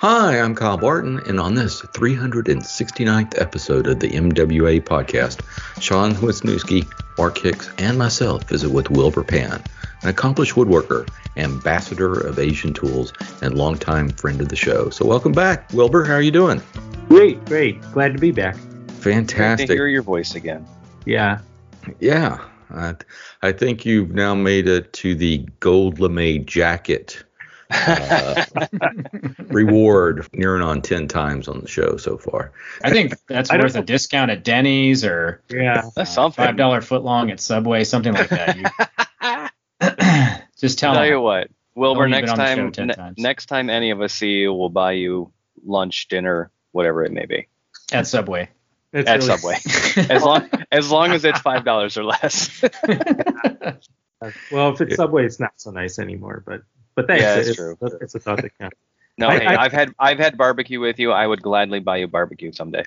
Hi, I'm Kyle Barton, and on this 369th episode of the MWA podcast, Sean Wisniewski, Mark Hicks, and myself visit with Wilbur Pan, an accomplished woodworker, ambassador of Asian Tools, and longtime friend of the show. So welcome back, Wilbur. How are you doing? Great. Glad to be back. Fantastic. Great to hear your voice again. Yeah. I think you've now made it to the gold lame jacket reward, nearing on 10 times on the show so far. I think that's worth a discount at Denny's or that's something. $5 footlong at Subway, something like that. Just tell you what, Wilbur, next time any of us see you, we'll buy you lunch, dinner, whatever it may be. At Subway. Subway. as long as it's $5 or less. Well, if it's Subway, it's not so nice anymore, but thanks. Yeah, it's true. It's a thought that counts. No, I've had barbecue with you. I would gladly buy you barbecue someday.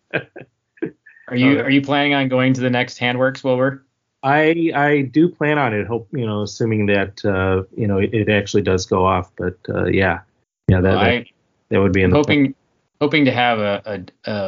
Are you planning on going to the next Handworks, Wilbur? I do plan on it. Hope assuming that it actually does go off. But that would be hoping to have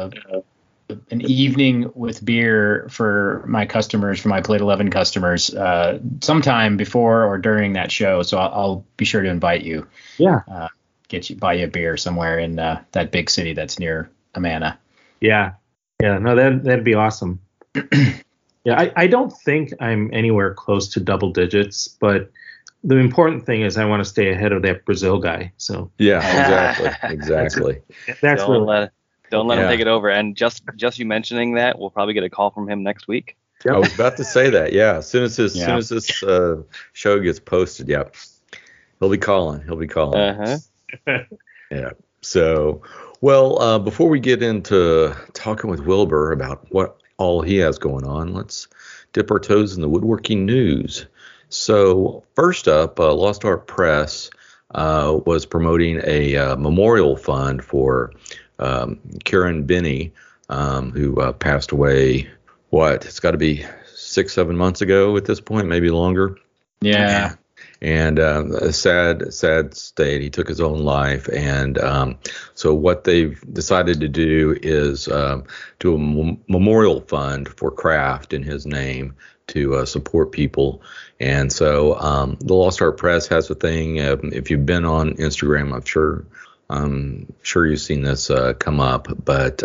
an evening with beer for my customers, for my Plate 11 customers, sometime before or during that show. So I'll be sure to invite you. Yeah. Buy you a beer somewhere in that big city that's near Amana. Yeah. No, that'd be awesome. Yeah. I don't think I'm anywhere close to double digits, but the important thing is I want to stay ahead of that Brazil guy. So yeah, exactly. That's Don't let him take it over. And just you mentioning that, we'll probably get a call from him next week. Yep. I was about to say that. Yeah. As soon as this show gets posted, he'll be calling. Uh-huh. Yeah. So, well, before we get into talking with Wilbur about what all he has going on, let's dip our toes in the woodworking news. So, first up, Lost Art Press was promoting a memorial fund for Kieran Binney, who passed away, it's got to be 6-7 months ago at this point, maybe longer. Yeah. And a sad state. He took his own life. And so what they've decided to do is do a memorial fund for craft in his name to support people. And so the Lost Art Press has a thing. If you've been on Instagram, I'm sure you've seen this come up, but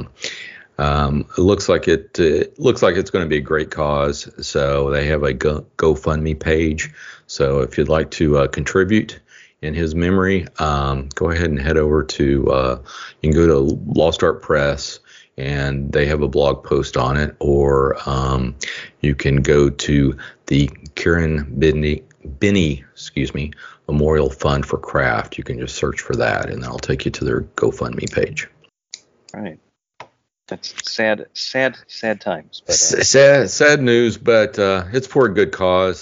it looks like it's going to be a great cause. So they have a GoFundMe page. So if you'd like to contribute in his memory, go ahead and head over to you can go to Lost Art Press and they have a blog post on it, or you can go to the Kieran Binney, Memorial Fund for Craft. You can just search for that, and that'll take you to their GoFundMe page. Right. That's sad times. But, sad news, but it's for a good cause,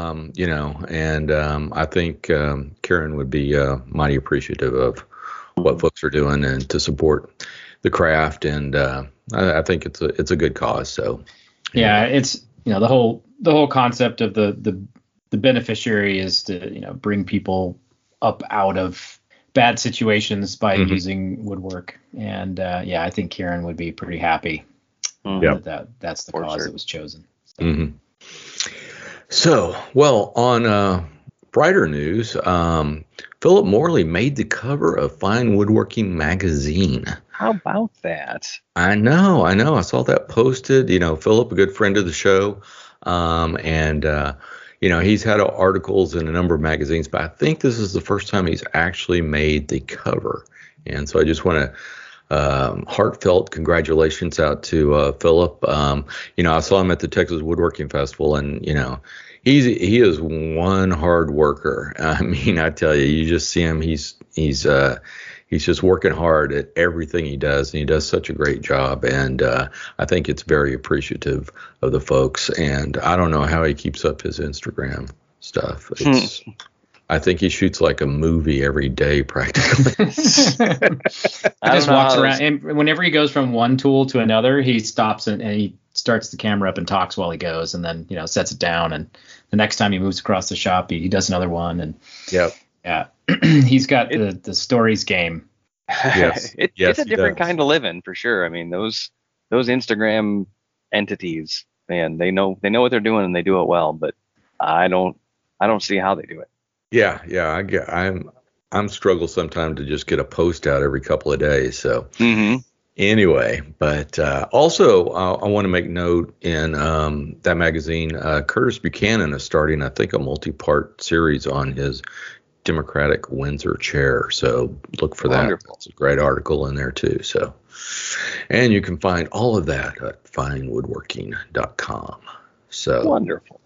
and I think Kieran would be mighty appreciative of what folks are doing and to support the craft, and I think it's a good cause. So yeah, it's the whole concept of the beneficiary is to bring people up out of bad situations by using woodwork, and I think Kieran would be pretty happy that's the cause that was chosen. So well, on brighter news, Philip Morley made the cover of Fine Woodworking magazine. How about that? I know. I saw that posted. Philip, a good friend of the show, and he's had articles in a number of magazines, but I think this is the first time he's actually made the cover. And so I just want to heartfelt congratulations out to Philip. I saw him at the Texas Woodworking Festival, and he is one hard worker. I mean, I tell you just see him. He's just working hard at everything he does, and he does such a great job. And I think it's very appreciative of the folks. And I don't know how he keeps up his Instagram stuff. I think he shoots like a movie every day practically. He just walks around, and whenever he goes from one tool to another, he stops and he starts the camera up and talks while he goes, and then sets it down. And the next time he moves across the shop, he does another one. And yeah, he's got the stories game Yes. It's Yes, a he different does. kind of living for sure. I mean, those Instagram entities, man, they know what they're doing and they do it well. But I don't see how they do it. Yeah, yeah. I'm struggle sometimes to just get a post out every couple of days. So Mm-hmm. anyway, but also I want to make note in that magazine, Curtis Buchanan is starting, I think, a multi-part series on his Democratic Windsor chair. So look for that. Wonderful. It's a great article in there too. So, and you can find all of that at finewoodworking.com. So Wonderful.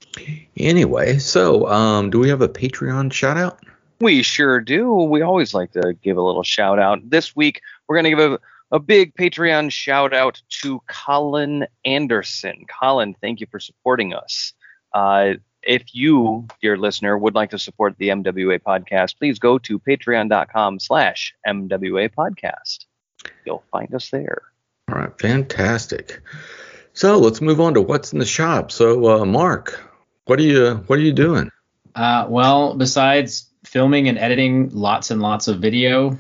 anyway, so do we have a Patreon shout out? We sure do. We always like to give a little shout out. This week, we're going to give a big Patreon shout out to Colin Anderson. Colin, thank you for supporting us. If you, dear listener, would like to support the MWA podcast, please go to patreon.com/MWA podcast. You'll find us there. All right, fantastic. So let's move on to what's in the shop. So Mark, what are you doing? Well, besides filming and editing lots and lots of video,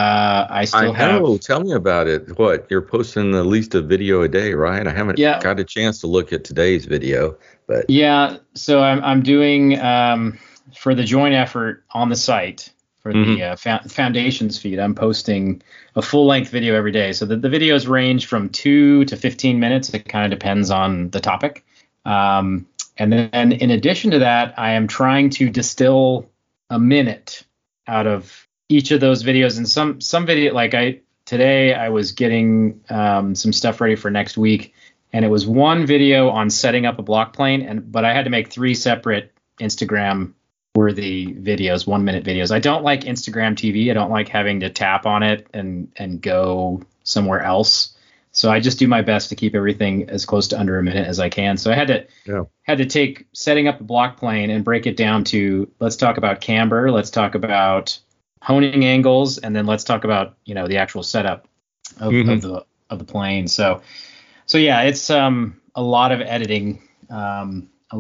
I still have. Tell me about it. What, you're posting at least a video a day, right? I haven't got a chance to look at today's video, but yeah. So I'm doing for the joint effort on the site for the foundations feed. I'm posting a full length video every day. So the videos range from 2 to 15 minutes. It kind of depends on the topic. And then in addition to that, I am trying to distill a minute out of each of those videos. And some video, like today I was getting some stuff ready for next week, and it was one video on setting up a block plane, but I had to make 3 separate Instagram worthy videos, 1 minute videos. I don't like Instagram TV. I don't like having to tap on it and go somewhere else. So I just do my best to keep everything as close to under a minute as I can. So I had to take setting up a block plane and break it down to, let's talk about camber, let's talk about honing angles, and then let's talk about, the actual setup of the plane. So yeah, it's a lot of editing, a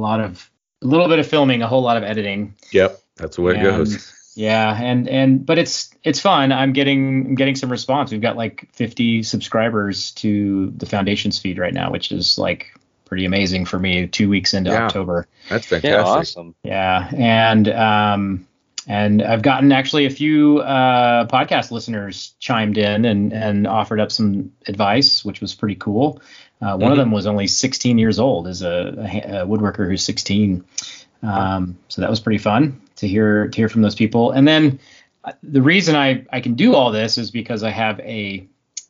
little bit of filming, a whole lot of editing. Yep, that's the way it goes. Yeah, but it's fun. I'm getting some response. We've got like 50 subscribers to the Foundations feed right now, which is like pretty amazing for me 2 weeks into October. That's fantastic. Yeah, awesome. Yeah, and I've gotten actually a few podcast listeners chimed in and offered up some advice, which was pretty cool. One of them was only 16 years old, is a woodworker who's 16. So that was pretty fun to hear from those people. And then the reason I can do all this is because I have a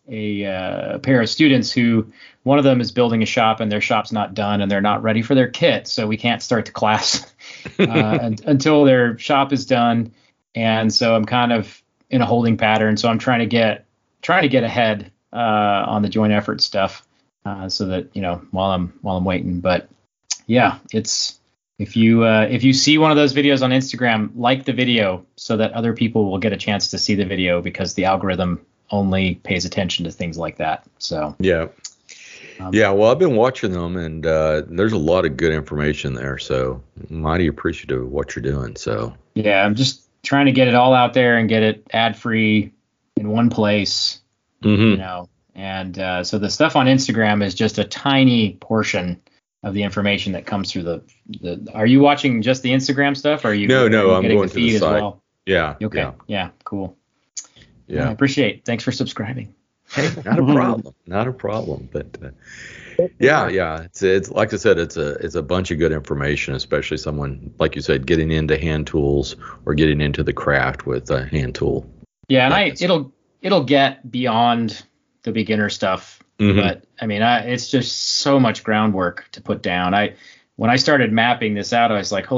pair of students who, one of them is building a shop and their shop's not done and they're not ready for their kit. So we can't start the class until their shop is done. And so I'm kind of in a holding pattern. So I'm trying to get ahead on the joint effort stuff so that, while I'm waiting. But yeah, it's, if you see one of those videos on Instagram, like the video so that other people will get a chance to see the video, because the algorithm only pays attention to things like that. So yeah. Well, I've been watching them, and there's a lot of good information there. So mighty appreciative of what you're doing. So yeah, I'm just trying to get it all out there and get it ad free in one place. And so the stuff on Instagram is just a tiny portion of the information that comes through the. Are you watching just the Instagram stuff? Or are you? No, I'm going to the site. Well? Yeah. Okay. Yeah. Cool. Yeah. I appreciate it. Thanks for subscribing. Hey, not a problem. Not a problem. But yeah. It's like I said, it's a bunch of good information, especially someone like you said getting into hand tools or getting into the craft with a hand tool. Yeah, and it'll get beyond the beginner stuff. But I mean, it's just so much groundwork to put down. When I started mapping this out, I was like,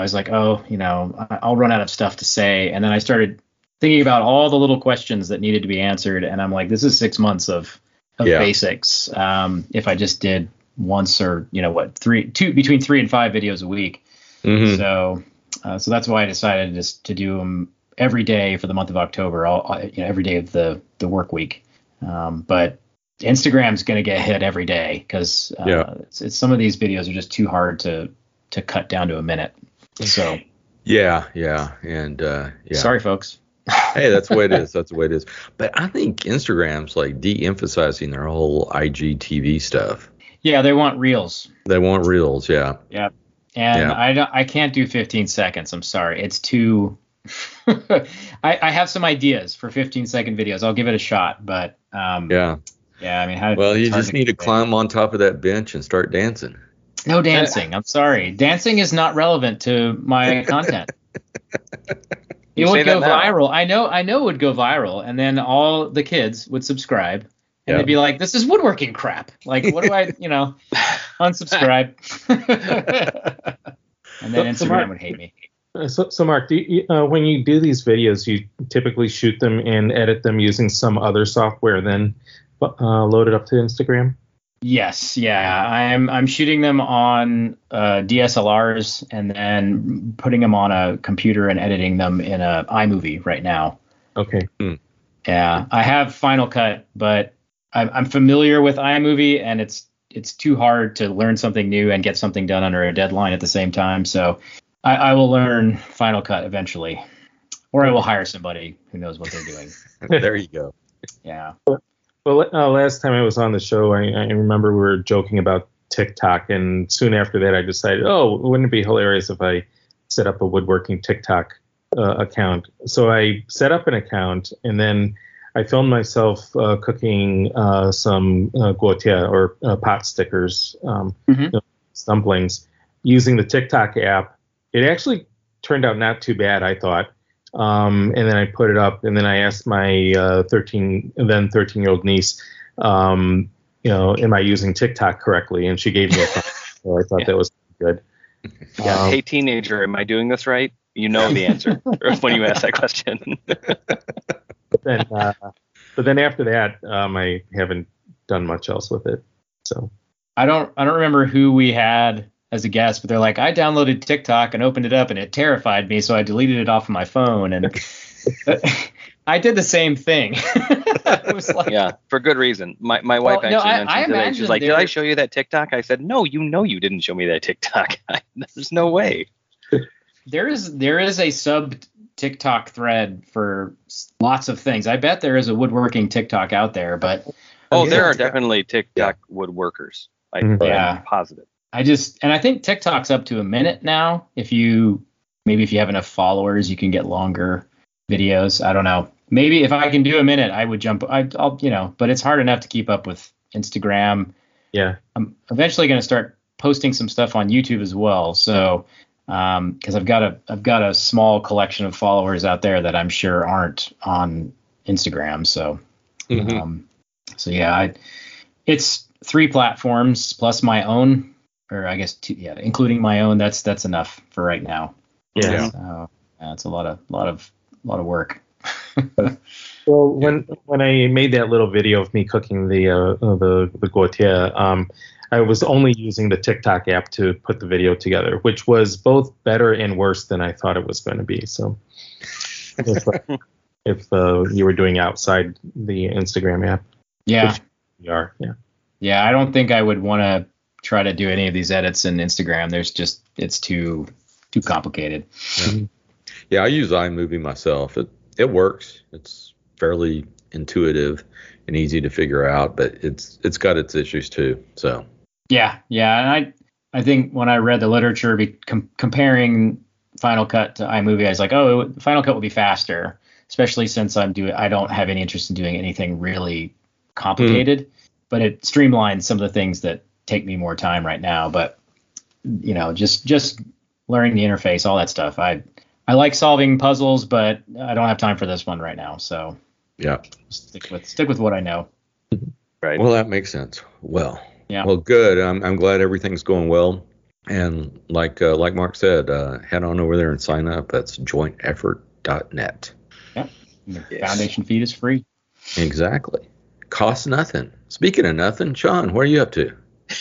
I'll run out of stuff to say. And then I started thinking about all the little questions that needed to be answered. And I'm like, this is 6 months of basics. If I just did once or, between 3 and 5 videos a week. So that's why I decided to do them every day for the month of October, every day of the work week. But Instagram's going to get hit every day because it's some of these videos are just too hard to cut down to a minute. So yeah, and sorry, folks. Hey, that's the way it is. That's the way it is. But I think Instagram's like de-emphasizing their whole IGTV stuff. Yeah, they want reels. They want reels, yeah. Yeah. And Yeah. I can't do 15 seconds. I'm sorry. It's too. I have some ideas for 15-second videos. I'll give it a shot, but Yeah. yeah. I mean, Well, you it's hard just need to convey. climb on top of that bench and start dancing. No dancing. I'm sorry. Dancing is not relevant to my content. You It say would go that now. viral. I know it would go viral, and then all the kids would subscribe, and Yeah. they'd be like, "This is woodworking crap. Like, what do I, unsubscribe?" And then So Instagram Mark- would hate me. So Mark, when you do these videos, you typically shoot them and edit them using some other software, then load it up to Instagram? Yes, yeah. I'm shooting them on DSLRs and then putting them on a computer and editing them in a iMovie right now. Okay. Yeah, I have Final Cut, but I'm familiar with iMovie, and it's too hard to learn something new and get something done under a deadline at the same time. So I will learn Final Cut eventually, or I will hire somebody who knows what they're doing. There you go. Yeah. Well, last time I was on the show, I remember we were joking about TikTok, and soon after that, I decided, wouldn't it be hilarious if I set up a woodworking TikTok account? So I set up an account, and then I filmed myself cooking some guotia or pot stickers, dumplings, using the TikTok app. It actually turned out not too bad, I thought. And then I put it up, and then I asked my 13-year-old niece, am I using TikTok correctly? And she gave me a thumbs up, so I thought that was good. Yeah. Hey, teenager, am I doing this right? You know the answer when you ask that question. But then after that, I haven't done much else with it. So I don't remember who we had as a guest, but they're like, I downloaded TikTok and opened it up, and it terrified me, so I deleted it off of my phone. And I did the same thing. It was like, Yeah, for good reason. My wife Well, no, actually I mentioned today. She's imagine like, "Did there- I show you that TikTok?" I said, "No, you didn't show me that TikTok. There's no way." there is a sub TikTok thread for lots of things. I bet there is a woodworking TikTok out there, but Oh, there Yeah. are definitely TikTok woodworkers. Mhm. I'm positive. I think TikTok's up to a minute now. If you have enough followers, you can get longer videos. I don't know. Maybe if I can do a minute, I would jump. I'll but it's hard enough to keep up with Instagram. yeah, I'm eventually going to start posting some stuff on YouTube as well. So, because I've got a small collection of followers out there that I'm sure aren't on Instagram. So, Mhm. so yeah, it's 3 platforms plus my own, or I guess 2, yeah, including my own. That's enough for right now. yeah. So, yeah, it's a lot of work. Well, when I made that little video of me cooking the guotia, I was only using the TikTok app to put the video together, which was both better and worse than I thought it was going to be. So if you were doing outside the Instagram app, Yeah. you are, yeah. Yeah, I don't think I would want to try to do any of these edits in Instagram. It's too complicated. Yeah, I use iMovie myself. It works. It's fairly intuitive and easy to figure out, but it's got its issues too. So Yeah, and I think when I read the literature comparing Final Cut to iMovie, I was like, oh, Final Cut will be faster, especially since I don't have any interest in doing anything really complicated, but it streamlines some of the things that take me more time right now. But just learning the interface, all that stuff. I like solving puzzles, but I don't have time for this one right now. So yeah. stick with what I know. Right. Well, that makes sense. Well, Yeah. Well, good. I'm glad everything's going well. And like Mark said, head on over there and sign up. That's jointeffort.net. Yeah. The Yes. foundation feed is free. Exactly. Costs nothing. Speaking of nothing, Sean, what are you up to?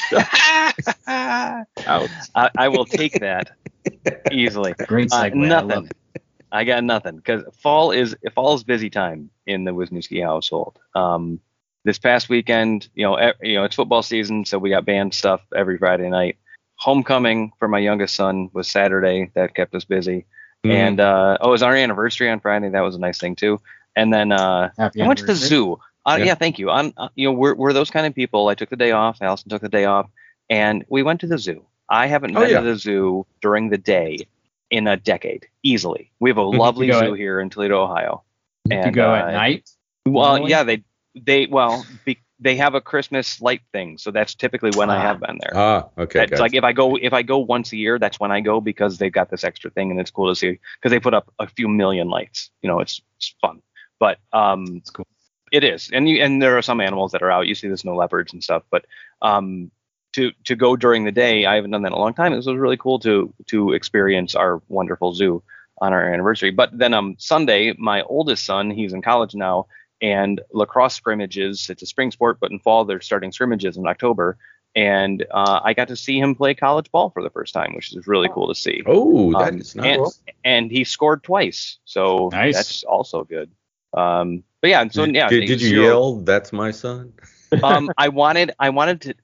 I will take that easily. Great segue. I love Nothing. it. I got nothing because fall is busy time in the Wisniewski household. This past weekend, it's football season, so we got band stuff every Friday night. Homecoming for my youngest son was Saturday. That kept us busy. And it was our anniversary on Friday. That was a nice thing too. And then I went to the zoo. Yeah, thank you. We're those kind of people. I took the day off. Allison took the day off, and we went to the zoo. I haven't been to the zoo during the day in a decade, easily. We have a lovely zoo here in Toledo, Ohio. And you go at night? Well, normally? yeah, they have a Christmas light thing, so that's typically when I have been there. Okay. It's like if I go once a year, that's when I go, because they've got this extra thing, and it's cool to see because they put up a few million lights. It's fun, but It's cool. it is, and there are some animals that are out. You see the snow leopards and stuff, but to go during the day, I haven't done that in a long time. It was really cool to experience our wonderful zoo on our anniversary. But then Sunday, my oldest son, he's in college now, and lacrosse scrimmages. It's a spring sport, but in fall they're starting scrimmages in October. And I got to see him play college ball for the first time, which is really cool to see. Oh, that is nice. And he scored twice, so that's also good. But yeah, so yeah. Did you yell, "That's my son"? I wanted to.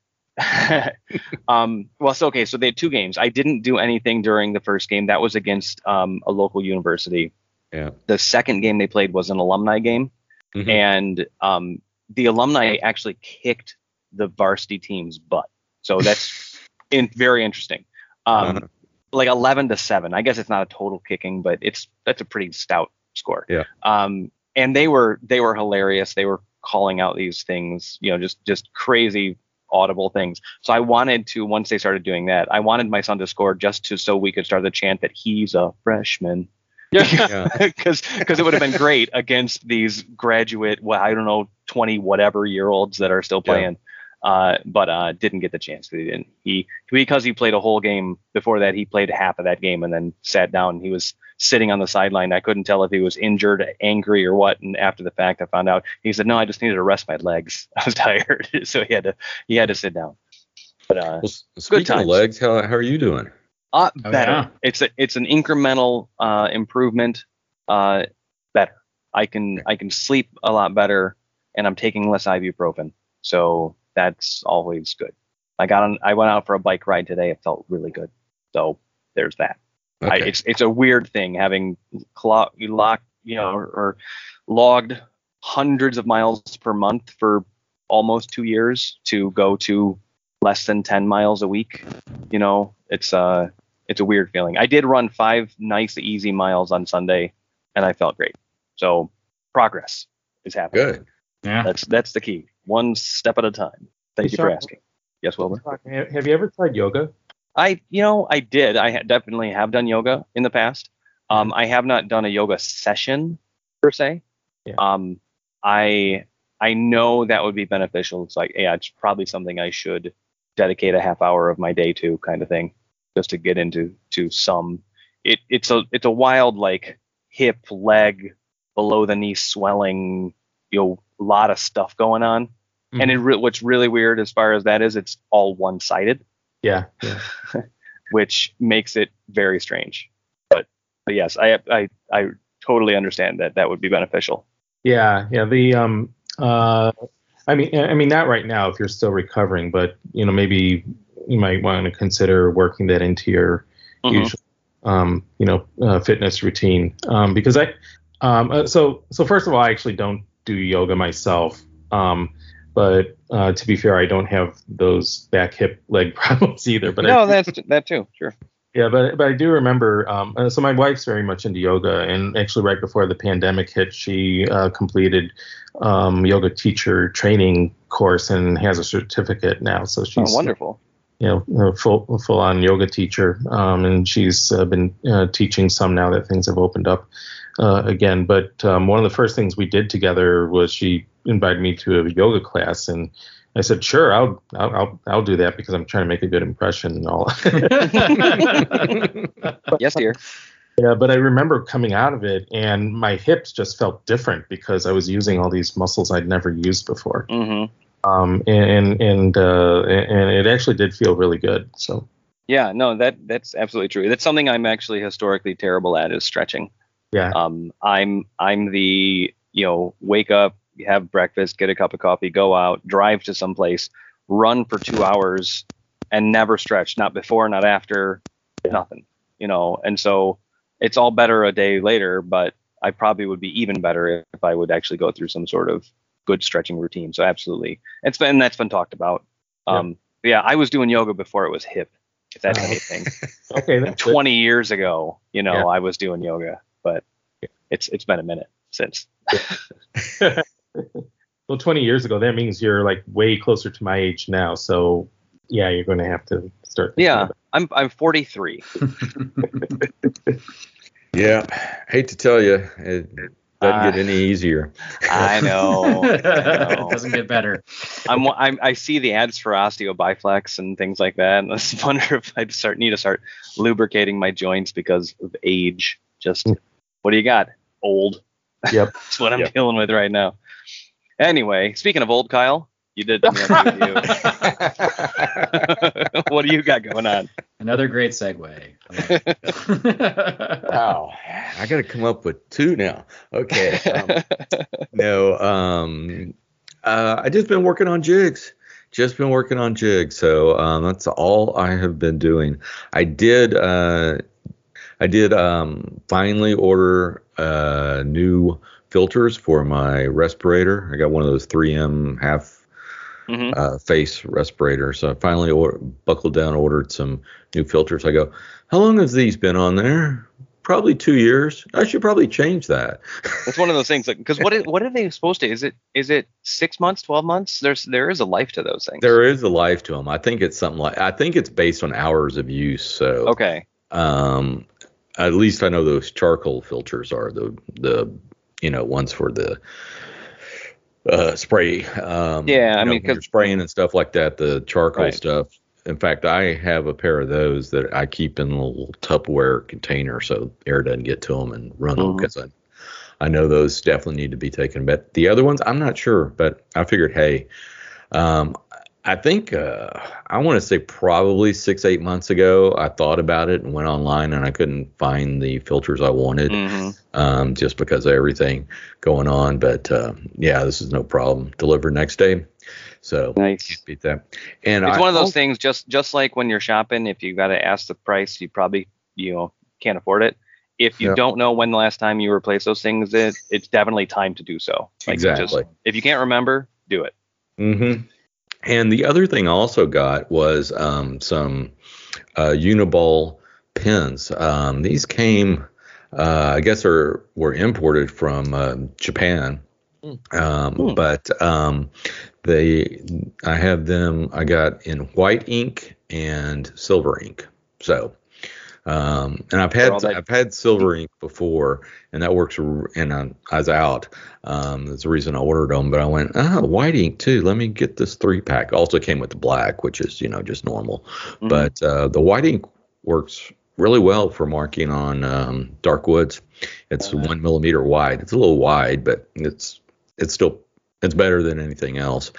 So they had two games. I didn't do anything during the first game. That was against a local university. Yeah. The second game they played was an alumni game. Mm-hmm. And the alumni actually kicked the varsity team's butt. So that's very interesting. Like 11-7. I guess it's not a total kicking, but that's a pretty stout score. Yeah. And they were hilarious. They were calling out these things, just crazy audible things. So I wanted to, once they started doing that, I wanted my son to score so we could start the chant that he's a freshman. Yeah, because it would have been great against these graduate, 20 whatever year olds that are still playing, but didn't get the chance. Because he played a whole game before that. He played half of that game and then sat down. He was sitting on the sideline. I couldn't tell if he was injured, angry, or what. And after the fact, I found out he said, "No, I just needed to rest my legs. I was tired." So he had to sit down. But speaking of legs, how are you doing? Better. Yeah. It's an incremental improvement. Better. I can sleep a lot better, and I'm taking less ibuprofen. So that's always good. I went out for a bike ride today. It felt really good. So there's that. Okay. It's a weird thing having logged hundreds of miles per month for almost 2 years to go to less than 10 miles a week. It's a weird feeling. I did run 5 nice, easy miles on Sunday, and I felt great. So progress is happening. Good. Yeah. That's the key. One step at a time. Thank you for asking. Yes, Wilbur. Have you ever tried yoga? I did. I definitely have done yoga in the past. I have not done a yoga session per se. Yeah. I know that would be beneficial. It's like, it's probably something I should dedicate a half hour of my day to, kind of thing, just to get into some. It's a wild, like, hip, leg, below the knee swelling, a lot of stuff going on. Mm-hmm. And what's really weird as far as that is, it's all one-sided. Yeah. Which makes it very strange. But yes, I totally understand that would be beneficial. Yeah. The I mean not right now if you're still recovering, but maybe you might want to consider working that into your usual fitness routine. Because so first of all, I actually don't do yoga myself. But to be fair, I don't have those back, hip, leg problems either. But that's that too. Sure. Yeah, but I do remember. So my wife's very much into yoga, and actually right before the pandemic hit, she completed yoga teacher training course and has a certificate now. So she's wonderful. Full on yoga teacher, and she's been teaching some now that things have opened up again. But one of the first things we did together was she invited me to a yoga class, and I said, "Sure, I'll do that because I'm trying to make a good impression and all." Yes, dear. Yeah, but I remember coming out of it, and my hips just felt different because I was using all these muscles I'd never used before. Mm-hmm. And it actually did feel really good. So. Yeah, no, that's absolutely true. That's something I'm actually historically terrible at, is stretching. Yeah. I'm the wake up, have breakfast, get a cup of coffee, go out, drive to some place, run for 2 hours, and never stretch. Not before, not after, nothing. And so it's all better a day later, but I probably would be even better if I would actually go through some sort of good stretching routine. So absolutely, that's been talked about. Yeah, I was doing yoga before it was hip, if that's anything. Okay, that's 20 years ago, I was doing yoga, but it's been a minute since. Well, 20 years ago, that means you're like way closer to my age now. So yeah, you're going to have to start. Yeah, I'm 43. Yeah, hate to tell you, it doesn't get any easier. I know. It doesn't get better. I see the ads for OsteoBiflex and things like that, and I just wonder if I need to start lubricating my joints because of age. Just what do you got? Old. Yep. That's what I'm dealing with right now. Anyway, speaking of old, Kyle, you did the review. What do you got going on? Another great segue. Wow, I got to come up with two now. Okay. I just been working on jigs. So that's all I have been doing. I did finally order new filters for my respirator. I got one of those 3M half face respirator. So I finally buckled down, ordered some new filters. I go, how long has these been on there? Probably 2 years. I should probably change that. It's one of those things, because what are they supposed to? Is it 6 months, 12 months? There is a life to those things. There is a life to them. I think it's it's based on hours of use. So okay. At least I know those charcoal filters are the ones for the spray. I mean, because you're spraying and stuff like that, the charcoal stuff. In fact, I have a pair of those that I keep in a little Tupperware container so air doesn't get to them and run them, because I know those definitely need to be taken. But the other ones, I'm not sure. But I figured, hey, I think I want to say probably 6-8 months ago, I thought about it and went online, and I couldn't find the filters I wanted, just because of everything going on. But this is no problem. Delivered next day. So nice. Can't beat that. And it's one of those things, just like when you're shopping, if you got to ask the price, you probably can't afford it. If you don't know when the last time you replaced those things, it's definitely time to do so. Exactly. If you can't remember, do it. Mm-hmm. And the other thing I also got was some Uniball pins. These came, I guess, were imported from Japan. But I have them. I got in white ink and silver ink. So, and I've had silver ink before, and that works. And I was out. That's the reason I ordered them. But I went, white ink too. Let me get this 3-pack. Also came with the black, which is just normal. But the white ink works really well for marking on dark woods. It's 1 millimeter wide. It's a little wide, but it's better than anything else.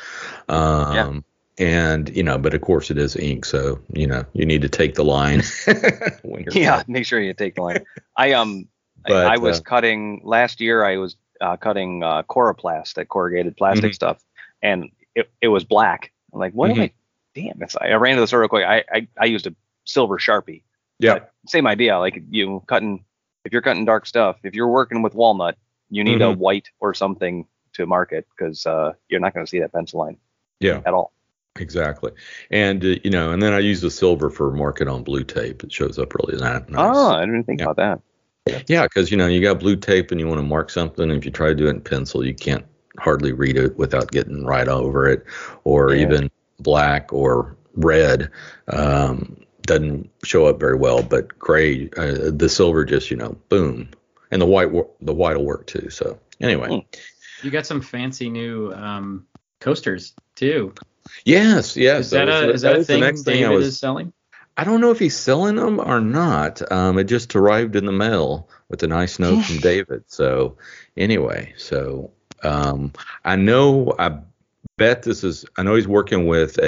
And but of course it is ink, so you need to take the line when you're make sure you take the line. I was cutting last year. I was cutting Coroplast, that corrugated plastic stuff, and it was black. I'm like, what am I? Damn! I ran to the store real quick. I used a silver Sharpie. Yeah. Same idea. Like if you're cutting dark stuff, if you're working with walnut, you need a white or something to mark it, because you're not going to see that pencil line. At all. Exactly. And and then I use the silver for marking on blue tape. It shows up really nice. Oh, I didn't think about that. Yeah, because you got blue tape and you want to mark something. If you try to do it in pencil, you can't hardly read it without getting right over it, or even black or red. Doesn't show up very well, but gray, the silver just boom, and the white will work too. So anyway, you got some fancy new coasters too. Yes. Is that a thing David is selling? I don't know if he's selling them or not. It just arrived in the mail with a nice note from David. So anyway, I bet I know he's working with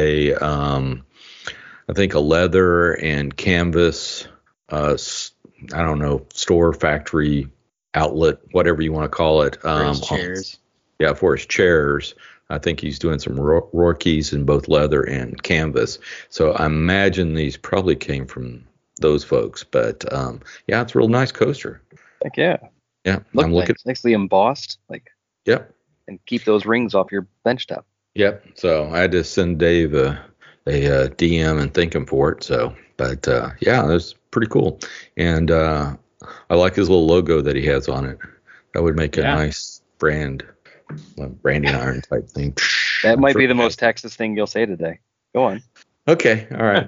I think a leather and canvas, I don't know, store, factory, outlet, whatever you want to call it. For his chairs. For his chairs. I think he's doing some Rorkeys in both leather and canvas. So I imagine these probably came from those folks. But yeah, it's a real nice coaster. Heck yeah. Yeah, Look I'm looking. nice. Nicely embossed, Yep, and keep those rings off your bench top. yep. So I had to send Dave a DM and thank him for it. So, but yeah, that's pretty cool. And I like his little logo that he has on it. That would make a nice branding iron type thing. That might be the most Texas thing you'll say today. Go on. Okay, all right.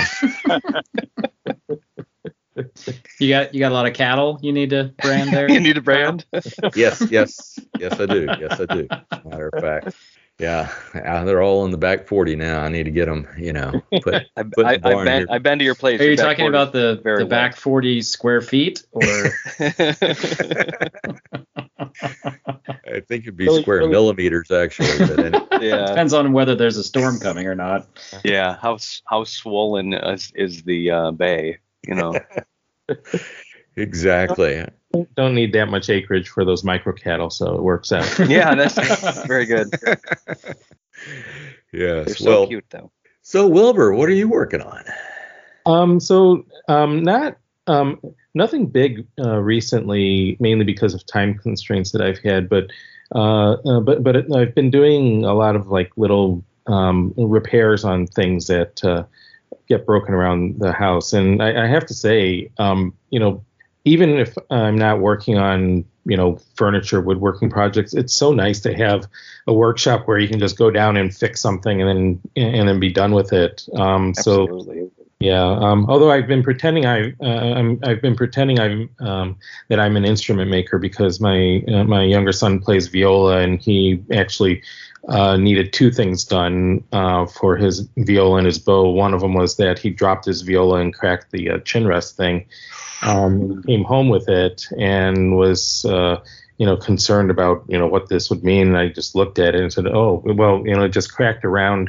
You got a lot of cattle you need to brand there? You need a brand? Yes, I do. Matter of fact, yeah, they're all in the back 40 now. I need to get them, I've been to your place. Are you talking about the back 40 square feet, or? I think it'd be square millimeters actually. But yeah, depends on whether there's a storm coming or not. Yeah, how swollen is the bay? Exactly. Don't need that much acreage for those micro cattle, so it works out. Yeah, that's very good. Yes. They're so cute though. So Wilbur, what are you working on? Nothing big recently, mainly because of time constraints that I've had, but I've been doing a lot of little repairs on things that get broken around the house. And I have to say, even if I'm not working on, furniture, woodworking projects, it's so nice to have a workshop where you can just go down and fix something and then be done with it. Absolutely. Yeah. Although I've been pretending that I'm an instrument maker because my younger son plays viola, and he actually needed two things done for his viola and his bow. One of them was that he dropped his viola and cracked the chin rest thing. Came home with it and was concerned about what this would mean. And I just looked at it and said, oh well, it just cracked around.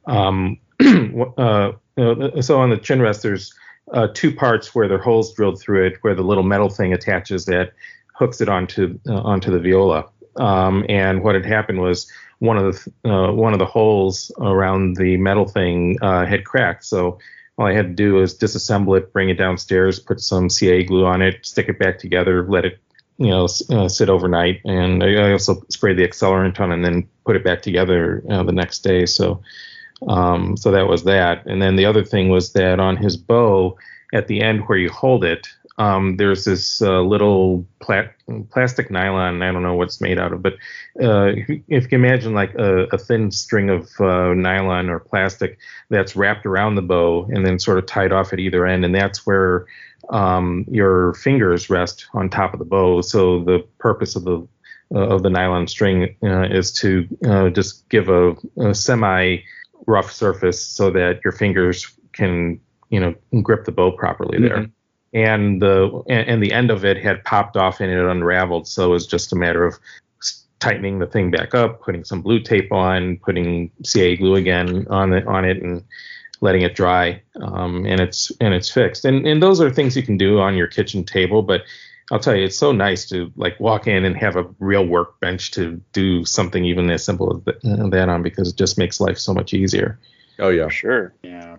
So on the chin rest, there's two parts where there are holes drilled through it, where the little metal thing attaches that hooks it onto the viola. And what had happened was one of the holes around the metal thing had cracked. So all I had to do was disassemble it, bring it downstairs, put some CA glue on it, stick it back together, let it sit overnight, and I also sprayed the accelerant on it and then put it back together the next day. So that was that. And then the other thing was that on his bow, at the end where you hold it, there's this little plastic nylon. I don't know what it's made out of, but if you can imagine a thin string of nylon or plastic that's wrapped around the bow and then sort of tied off at either end, and that's where your fingers rest on top of the bow. So the purpose of the nylon string is to just give a semi rough surface so that your fingers can grip the bow properly there. Mm-hmm. And the end of it had popped off and it unraveled, so it was just a matter of tightening the thing back up, putting some blue tape on, putting CA glue again on it, and letting it dry. And it's fixed. And those are things you can do on your kitchen table, but I'll tell you, it's so nice to walk in and have a real workbench to do something even as simple as that on, because it just makes life so much easier. Oh yeah, sure.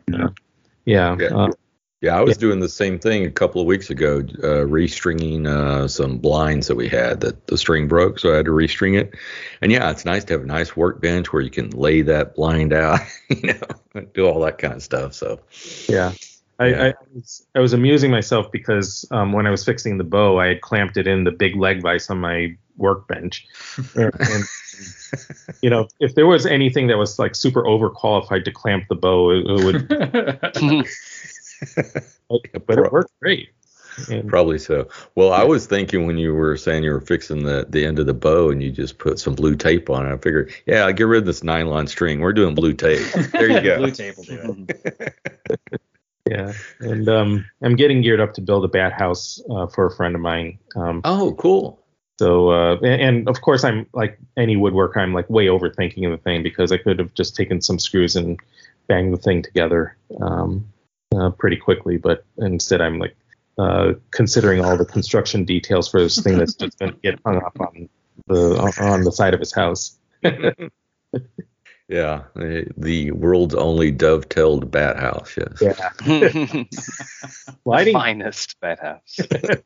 Yeah, I was doing the same thing a couple of weeks ago, restringing some blinds that we had that the string broke, so I had to restring it. And yeah, it's nice to have a nice workbench where you can lay that blind out, do all that kind of stuff. So yeah. I was amusing myself because when I was fixing the bow, I had clamped it in the big leg vise on my workbench. And if there was anything that was super overqualified to clamp the bow, it would. But it worked great. And probably so. Well, I was thinking when you were saying you were fixing the end of the bow and you just put some blue tape on it, I figured, yeah, get rid of this nylon string. We're doing blue tape. There you go. Blue tape will do it. Yeah, and I'm getting geared up to build a bat house for a friend of mine. Oh, cool. So, and of course, I'm like any woodworker, I'm way overthinking the thing, because I could have just taken some screws and banged the thing together pretty quickly, but instead I'm considering all the construction details for this thing that's just going to get hung up on the side of his house. Yeah, the world's only dovetailed bat house. Yes. Yeah. The Lighting. finest bat house.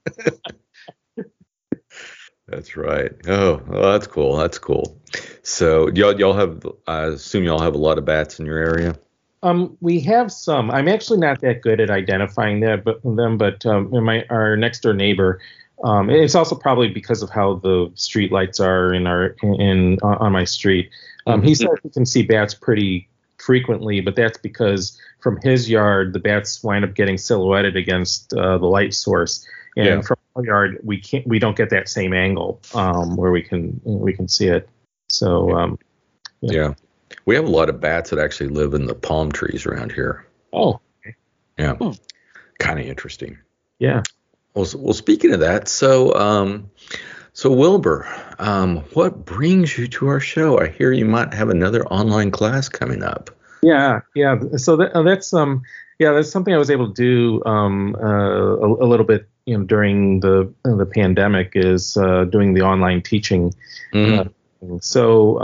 That's right. Oh, well, that's cool. That's cool. So y'all have, I assume y'all have a lot of bats in your area. We have some. I'm actually not that good at identifying them, but our next door neighbor. It's also probably because of how the street lights are on my street. He says he can see bats pretty frequently, but that's because from his yard the bats wind up getting silhouetted against the light source, and from our yard we don't get that same angle where we can see it. So yeah. We have a lot of bats that actually live in the palm trees around here. Oh. Yeah. Kind of interesting. Yeah. Well, speaking of that, so Wilbur, what brings you to our show? I hear you might have another online class coming up. Yeah. So that's something I was able to do a little bit, during the pandemic, is doing the online teaching. So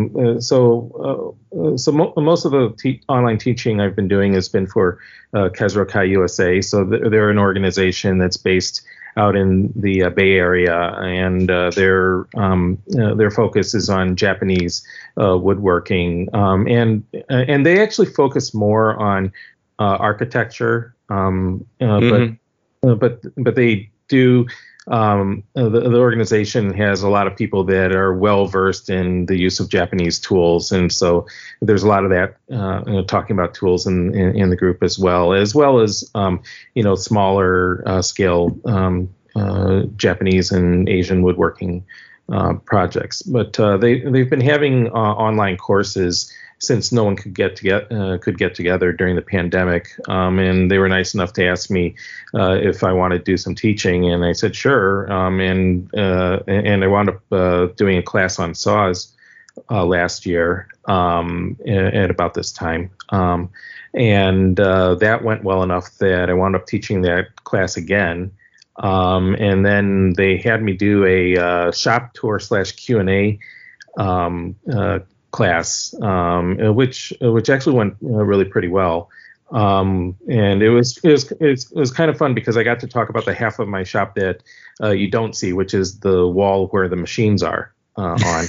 most of the online teaching I've been doing has been for Kesro Kai USA. So they're an organization that's based out in the Bay Area, and their focus is on Japanese woodworking, and they actually focus more on architecture, but they do. The organization has a lot of people that are well versed in the use of Japanese tools, and so there's a lot of that talking about tools in the group as well as smaller scale Japanese and Asian woodworking projects. But they've been having online courses since no one could get together during the pandemic, and they were nice enough to ask me if I wanted to do some teaching, and I said sure, and I wound up doing a class on saws last year at about this time, and that went well enough that I wound up teaching that class again, and then they had me do a shop tour / Q&A class, which actually went really pretty well, and it was kind of fun because I got to talk about the half of my shop that you don't see, which is the wall where the machines are on.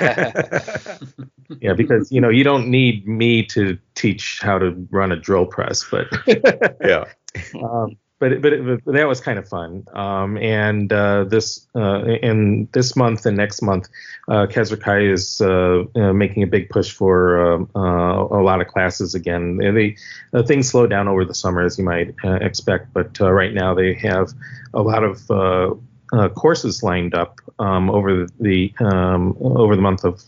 Yeah, because you don't need me to teach how to run a drill press, but yeah. But that was kind of fun. And this month and next month, Kesro Kai is making a big push for a lot of classes again. Things slow down over the summer, as you might expect, but right now they have a lot of courses lined up over the month of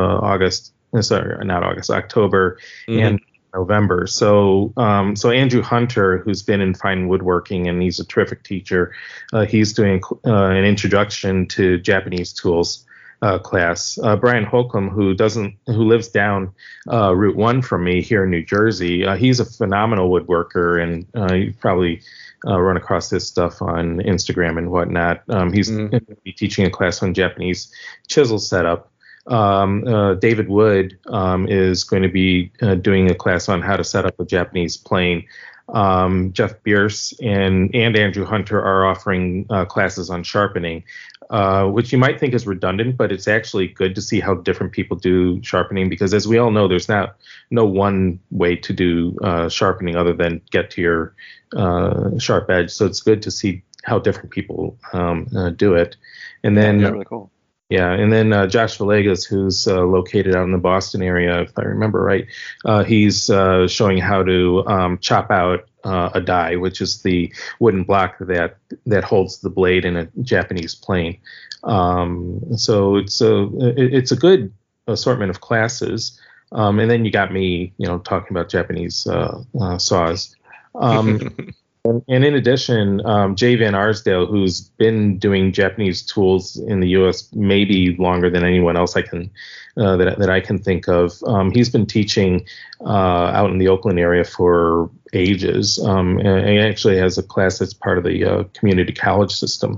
October and November. So Andrew Hunter, who's been in fine woodworking and he's a terrific teacher, he's doing an introduction to Japanese tools class. Brian Holcomb, who lives down Route 1 from me here in New Jersey, he's a phenomenal woodworker, and you probably run across this stuff on Instagram and whatnot. He's going to be teaching a class on Japanese chisel setup. David Wood is going to be doing a class on how to set up a Japanese plane. Jeff Bierce and Andrew Hunter are offering classes on sharpening, which you might think is redundant, but it's actually good to see how different people do sharpening, because as we all know, there's no one way to do sharpening other than get to your sharp edge. So it's good to see how different people do it. And then really cool. Yeah, and then Josh Villegas, who's located out in the Boston area, if I remember right, he's showing how to chop out a die, which is the wooden block that holds the blade in a Japanese plane. So it's a good assortment of classes. And then you got me, talking about Japanese saws. And in addition, Jay Van Arsdale, who's been doing Japanese tools in the U.S. maybe longer than anyone else that I can think of, he's been teaching out in the Oakland area for ages. And he actually has a class that's part of the community college system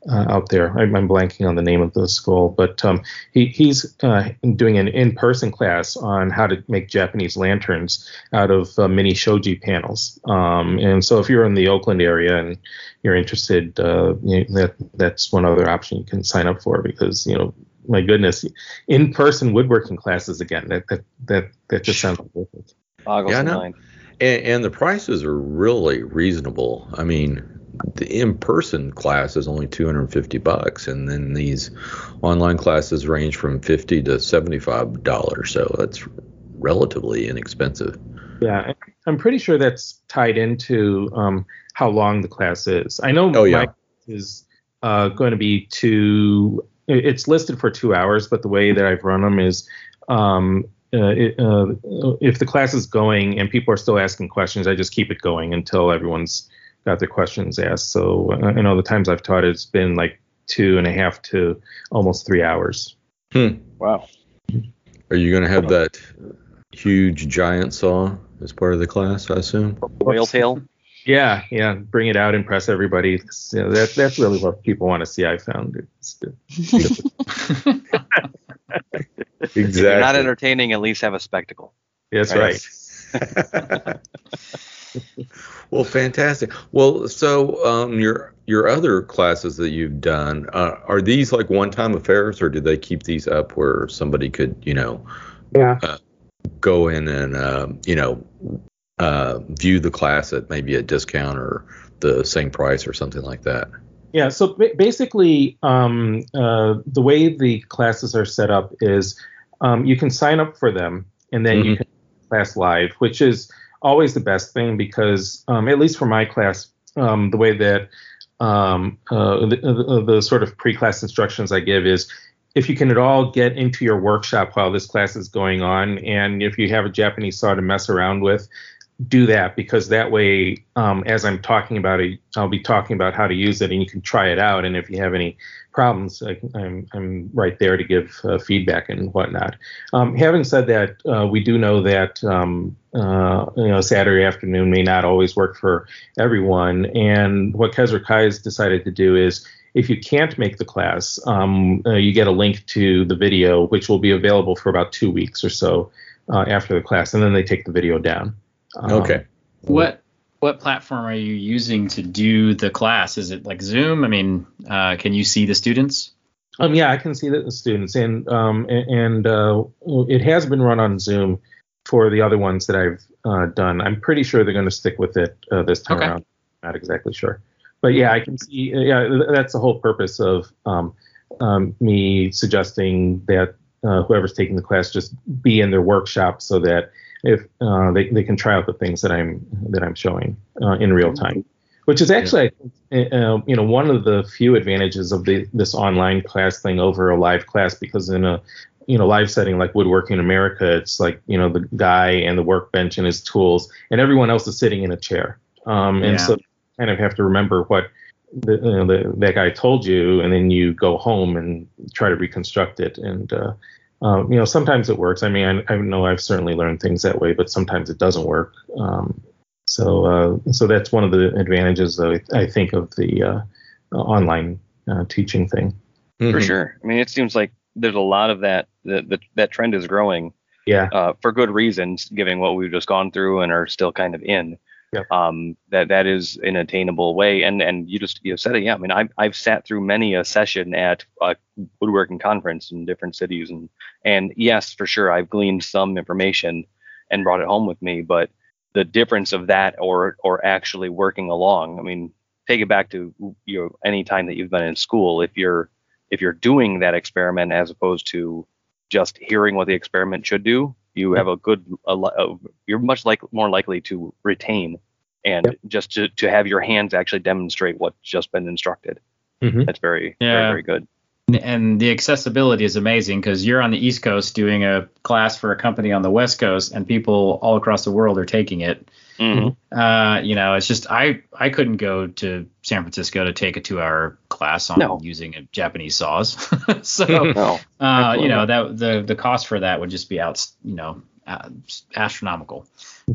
out there. I'm blanking on the name of the school, but he's doing an in-person class on how to make Japanese lanterns out of mini shoji panels. And so if you're in the Oakland area and you're interested, that's one other option you can sign up for, because my goodness, in-person woodworking classes again. That just sounds perfect. Boggles the mind. And the prices are really reasonable. I mean, the in-person class is only $250, and then these online classes range from $50 to $75. So that's relatively inexpensive. Yeah, I'm pretty sure that's tied into how long the class is. I know my class is going to be it's listed for 2 hours, but the way that I've run them is if the class is going and people are still asking questions, I just keep it going until everyone's got their questions asked. So I know the times I've taught it's been like 2.5 to almost 3 hours. Wow. Are you going to have that huge giant saw as part of the class, I assume? Whale tail? Yeah. Bring it out, impress everybody. That's really what people want to see, I found. Exactly. If you're not entertaining, at least have a spectacle. That's right. Well, fantastic. Well, so your other classes that you've done, are these like one-time affairs, or do they keep these up where somebody could, go in and view the class at maybe a discount or the same price or something like that? Yeah. So basically, the way the classes are set up is you can sign up for them, and then you can class live, which is always the best thing, because at least for my class, the way that the sort of pre-class instructions I give is, if you can at all get into your workshop while this class is going on, and if you have a Japanese saw to mess around with, do that, because that way, as I'm talking about it, I'll be talking about how to use it, and you can try it out. And if you have any problems, I'm right there to give feedback and whatnot. Having said that, we do know that Saturday afternoon may not always work for everyone. And what Kezra Kai has decided to do is, if you can't make the class, you get a link to the video, which will be available for about 2 weeks or so after the class, and then they take the video down. Okay. What platform are you using to do the class? Is it like Zoom? I mean, can you see the students? Yeah, I can see the students, and it has been run on Zoom for the other ones that I've done. I'm pretty sure they're going to stick with it this time around. Not exactly sure, but yeah, I can see. Yeah, that's the whole purpose of me suggesting that whoever's taking the class just be in their workshop, so that if they can try out the things that I'm showing in real time, which is actually one of the few advantages of this online class thing over a live class, because in a live setting like Woodworking America, it's like the guy and the workbench and his tools, and everyone else is sitting in a chair, and so you kind of have to remember what that guy told you, and then you go home and try to reconstruct it. And sometimes it works. I mean, I know I've certainly learned things that way, but sometimes it doesn't work. So that's one of the advantages, I think, of the online teaching thing. For sure. I mean, it seems like there's a lot of that trend is growing. Yeah. For good reasons, given what we've just gone through and are still kind of in. Yep. That is an attainable way, and you said it. Yeah, I mean, I've sat through many a session at a woodworking conference in different cities, and yes, for sure, I've gleaned some information and brought it home with me. But the difference of that or actually working along, I mean, take it back to any time that you've been in school. If you're doing that experiment as opposed to just hearing what the experiment should do, you have you're much more likely to retain and just to have your hands actually demonstrate what's just been instructed. That's very, very good. And the accessibility is amazing, because you're on the East Coast doing a class for a company on the West Coast, and people all across the world are taking it. It's just I couldn't go to San Francisco to take a 2-hour class on using a Japanese saws. So that the cost for that would just be astronomical.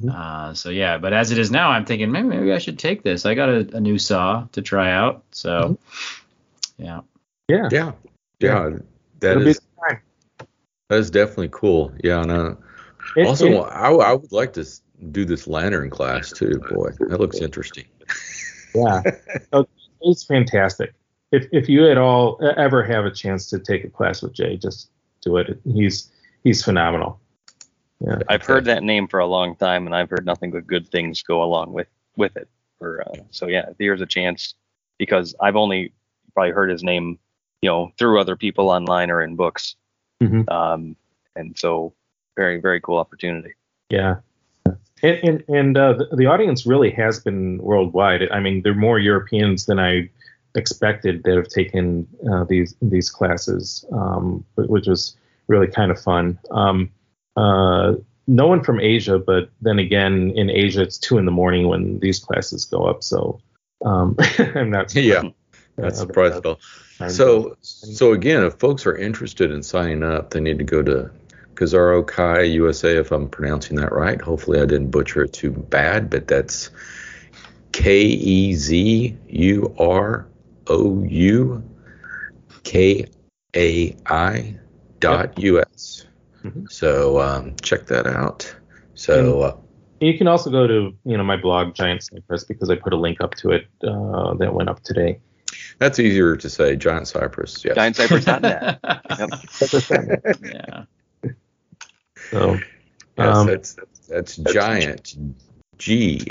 But as it is now, I'm thinking maybe I should take this. I got a new saw to try out. So Yeah. Yeah. Yeah. That It'll be is a time. that is definitely cool. Yeah, and also I would like to do this lantern class too. Boy, that looks interesting. Yeah. Oh, it's fantastic. If you at all ever have a chance to take a class with Jay, just do it. He's phenomenal. Yeah. I've heard that name for a long time, and I've heard nothing but good things go along with it. So yeah, if there's a chance, because I've only probably heard his name, through other people online or in books. Mm-hmm. And so very, very cool opportunity. Yeah. And the audience really has been worldwide. I mean, there are more Europeans than I expected that have taken these classes, which was really kind of fun. No one from Asia, but then again, in Asia, it's 2 a.m. when these classes go up. So I'm not. Yeah, that's surprising. So again, if folks are interested in signing up, they need to go to Kizaru Kai USA, if I'm pronouncing that right. Hopefully, I didn't butcher it too bad, but that's KEZUROUKAI.US. Mm-hmm. So check that out. So you can also go to my blog Giant Cypress, because I put a link up to it that went up today. That's easier to say, Giant Cypress. Yes. GiantCypress.net. Yeah. So yes, that's giant. G.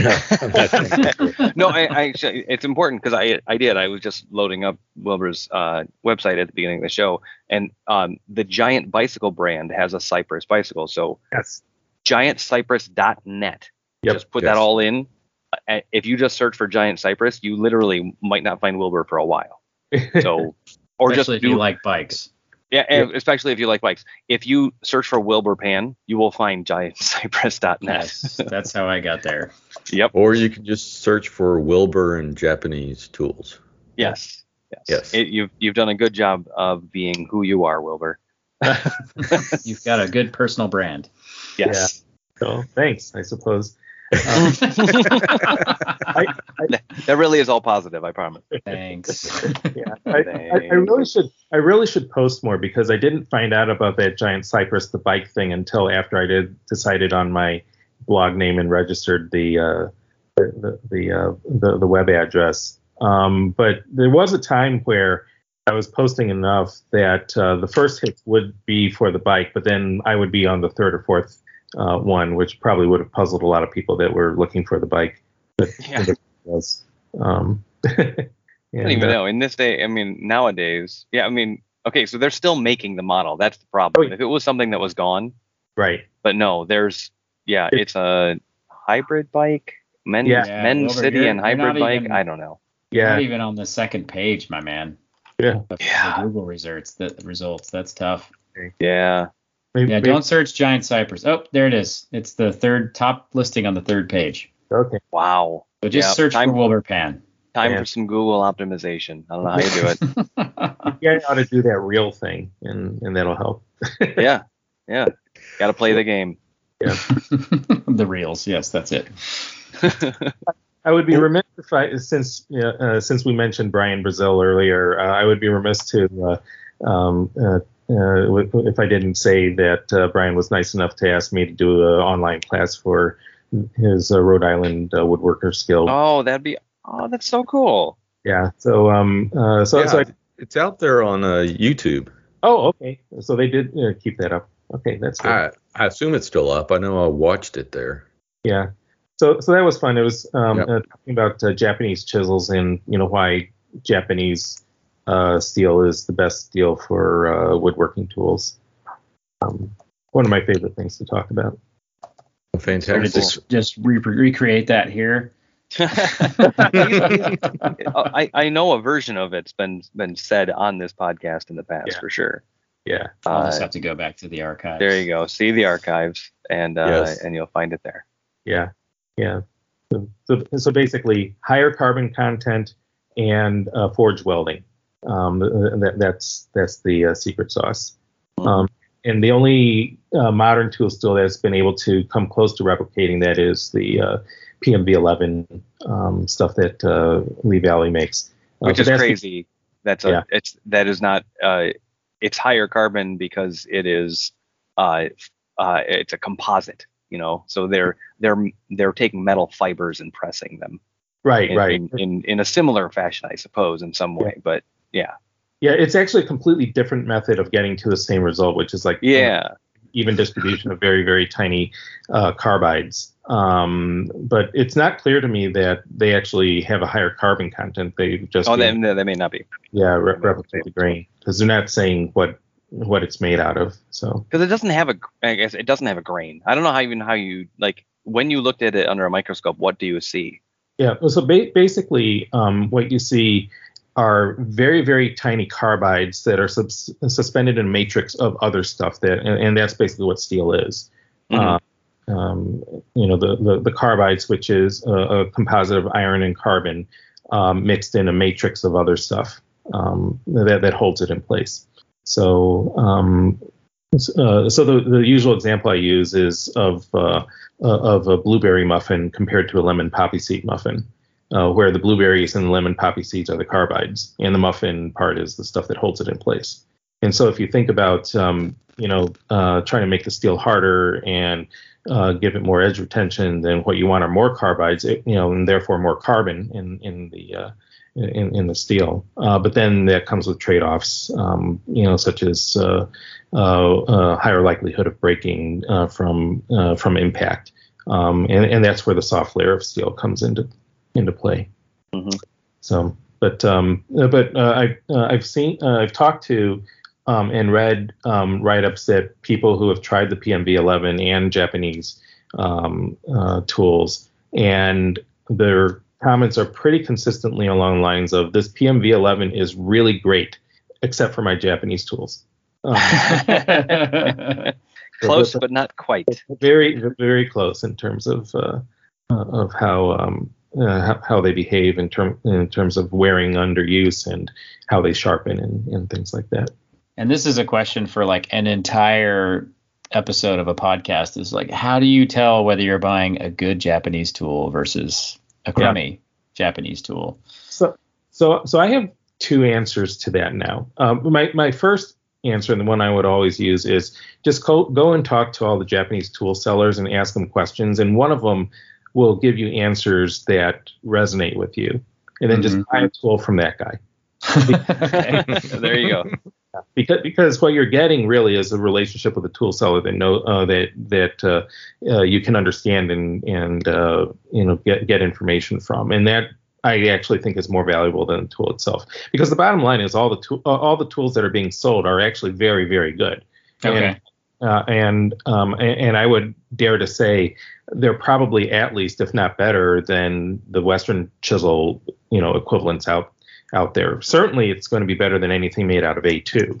No, I it's important because I was just loading up Wilbur's website at the beginning of the show, and the Giant Bicycle brand has a Cypress bicycle. So yes, GiantCypress.net. Yep. Just put that all in. If you just search for Giant Cypress, you literally might not find Wilbur for a while. So, or Especially just if you like bikes. Yeah, and especially if you like bikes. If you search for Wilbur Pan, you will find GiantCypress.net. Yes, that's how I got there. Yep. Or you can just search for Wilbur and Japanese tools. Yes. You've done a good job of being who you are, Wilbur. You've got a good personal brand. Yes. Yeah. So thanks, I suppose. That really is all positive, I promise. Thanks. Yeah, I really should post more, because I didn't find out about that Giant Cypress, the bike thing, until after I decided on my blog name and registered the web address. But there was a time where I was posting enough that the first hit would be for the bike, but then I would be on the third or fourth one, which probably would have puzzled a lot of people that were looking for the bike. But yeah. it was. I don't even know. In this day, I mean, nowadays, yeah, I mean, okay, so they're still making the model. That's the problem. If it was something that was gone, right? But no, it's a hybrid bike, men's city and hybrid bike. I don't know. Yeah, not even on the second page, my man. Yeah. The Google results. That's tough. Yeah. Don't search Giant Cypress. Oh, there it is. It's the third top listing on the third page. Okay. Wow. So just search for Wilbur Pan. Time for some Google optimization. I don't know how you do it. You ought to do that real thing, and that'll help. Yeah. Got to play the game. Yeah. The reels. Yes, that's it. I would be remiss since we mentioned Brian Brazil earlier, I would be remiss to if I didn't say that Brian was nice enough to ask me to do an online class for his Rhode Island Woodworkers Guild. Oh, that's so cool. Yeah. So it's out there on YouTube. Oh, okay. So they did keep that up. Okay, that's good. I assume it's still up. I know I watched it there. Yeah. So that was fun. It was talking about Japanese chisels and why Japanese steel is the best steel for woodworking tools. One of my favorite things to talk about. Fantastic. Just recreate that here. I know a version of it's been said on this podcast in the past for sure. Yeah. I'll just have to go back to the archives. There you go. See the archives and you'll find it there. Yeah. Yeah. So basically higher carbon content and forge welding. That's the secret sauce. And the only modern tool still that's been able to come close to replicating that is the PMV11 stuff that Lee Valley makes. Which is crazy. that is not it's higher carbon because it is it's a composite, so they're taking metal fibers and pressing them Right. in a similar fashion, I suppose, in some way. But yeah, it's actually a completely different method of getting to the same result, which is like even distribution of very, very tiny carbides. But it's not clear to me that they actually have a higher carbon content. They just they may not be. Yeah, replicate the grain, because they're not saying what it's made out of. So because it doesn't have a grain. I don't know how you like when you looked at it under a microscope. What do you see? Yeah, so basically, what you see are very, very tiny carbides that are suspended in a matrix of other stuff and that's basically what steel is. The carbides, which is a composite of iron and carbon, mixed in a matrix of other stuff that holds it in place. So the usual example I use is of a blueberry muffin compared to a lemon poppy seed muffin, where the blueberries and the lemon poppy seeds are the carbides, and the muffin part is the stuff that holds it in place. And so if you think about, trying to make the steel harder and give it more edge retention, then what you want are more carbides, and therefore more carbon in the steel. But then that comes with trade-offs, such as higher likelihood of breaking from impact, and that's where the soft layer of steel comes into play. Mm-hmm. So, but I've talked to and read write-ups that people who have tried the PMV11 and Japanese tools, and their comments are pretty consistently along the lines of, this PMV11 is really great, except for my Japanese tools. Close, but not quite. Very, very close in terms of how they behave in terms of wearing under use and how they sharpen and things like that. And this is a question for like an entire episode of a podcast, is like, how do you tell whether you're buying a good Japanese tool versus a crummy Japanese tool? So I have two answers to that now. My first answer, and the one I would always use, is just go and talk to all the Japanese tool sellers and ask them questions, and one of them will give you answers that resonate with you, and then just buy a tool from that guy. There you go. Because what you're getting really is a relationship with a tool seller that you can understand and get information from, and that I actually think is more valuable than the tool itself. Because the bottom line is all the tools that are being sold are actually very, very good. Okay. And I would dare to say they're probably at least, if not better, than the Western chisel, equivalents out there. Certainly, it's going to be better than anything made out of A2.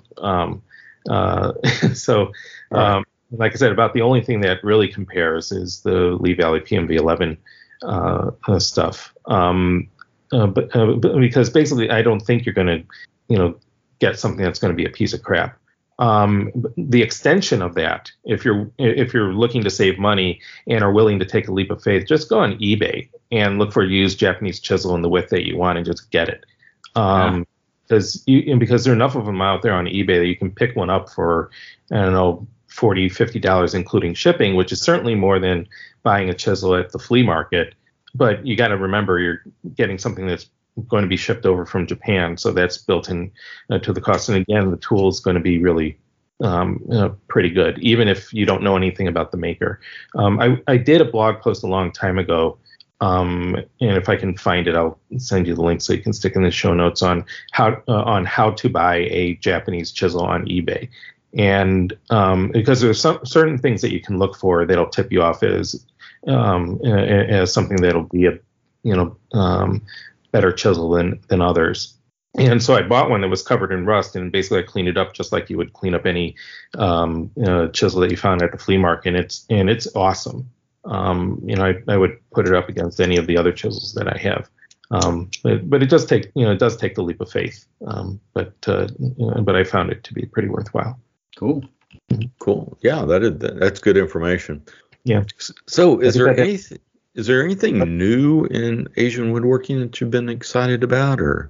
Like I said, about the only thing that really compares is the Lee Valley PMV11 stuff. But because basically, I don't think you're going to, get something that's going to be a piece of crap. The extension of that, if you're looking to save money and are willing to take a leap of faith, just go on eBay and look for a used Japanese chisel in the width that you want and just get it. Because there are enough of them out there on eBay that you can pick one up for, I don't know, $40, $50, including shipping, which is certainly more than buying a chisel at the flea market. But you got to remember, you're getting something that's going to be shipped over from Japan, so that's built in to the cost. And again, the tool is going to be really pretty good, even if you don't know anything about the maker. I did a blog post a long time ago, and if I can find it, I'll send you the link so you can stick in the show notes on how to buy a Japanese chisel on eBay. And because there's certain things that you can look for that'll tip you off as something that'll be a better chisel than others. And so I bought one that was covered in rust, and basically I cleaned it up just like you would clean up any chisel that you found at the flea market. And it's awesome. I would put it up against any of the other chisels that I have. But it does take the leap of faith. But I found it to be pretty worthwhile. Cool. Yeah, that's good information. Yeah. So is there anything new in Asian woodworking that you've been excited about, or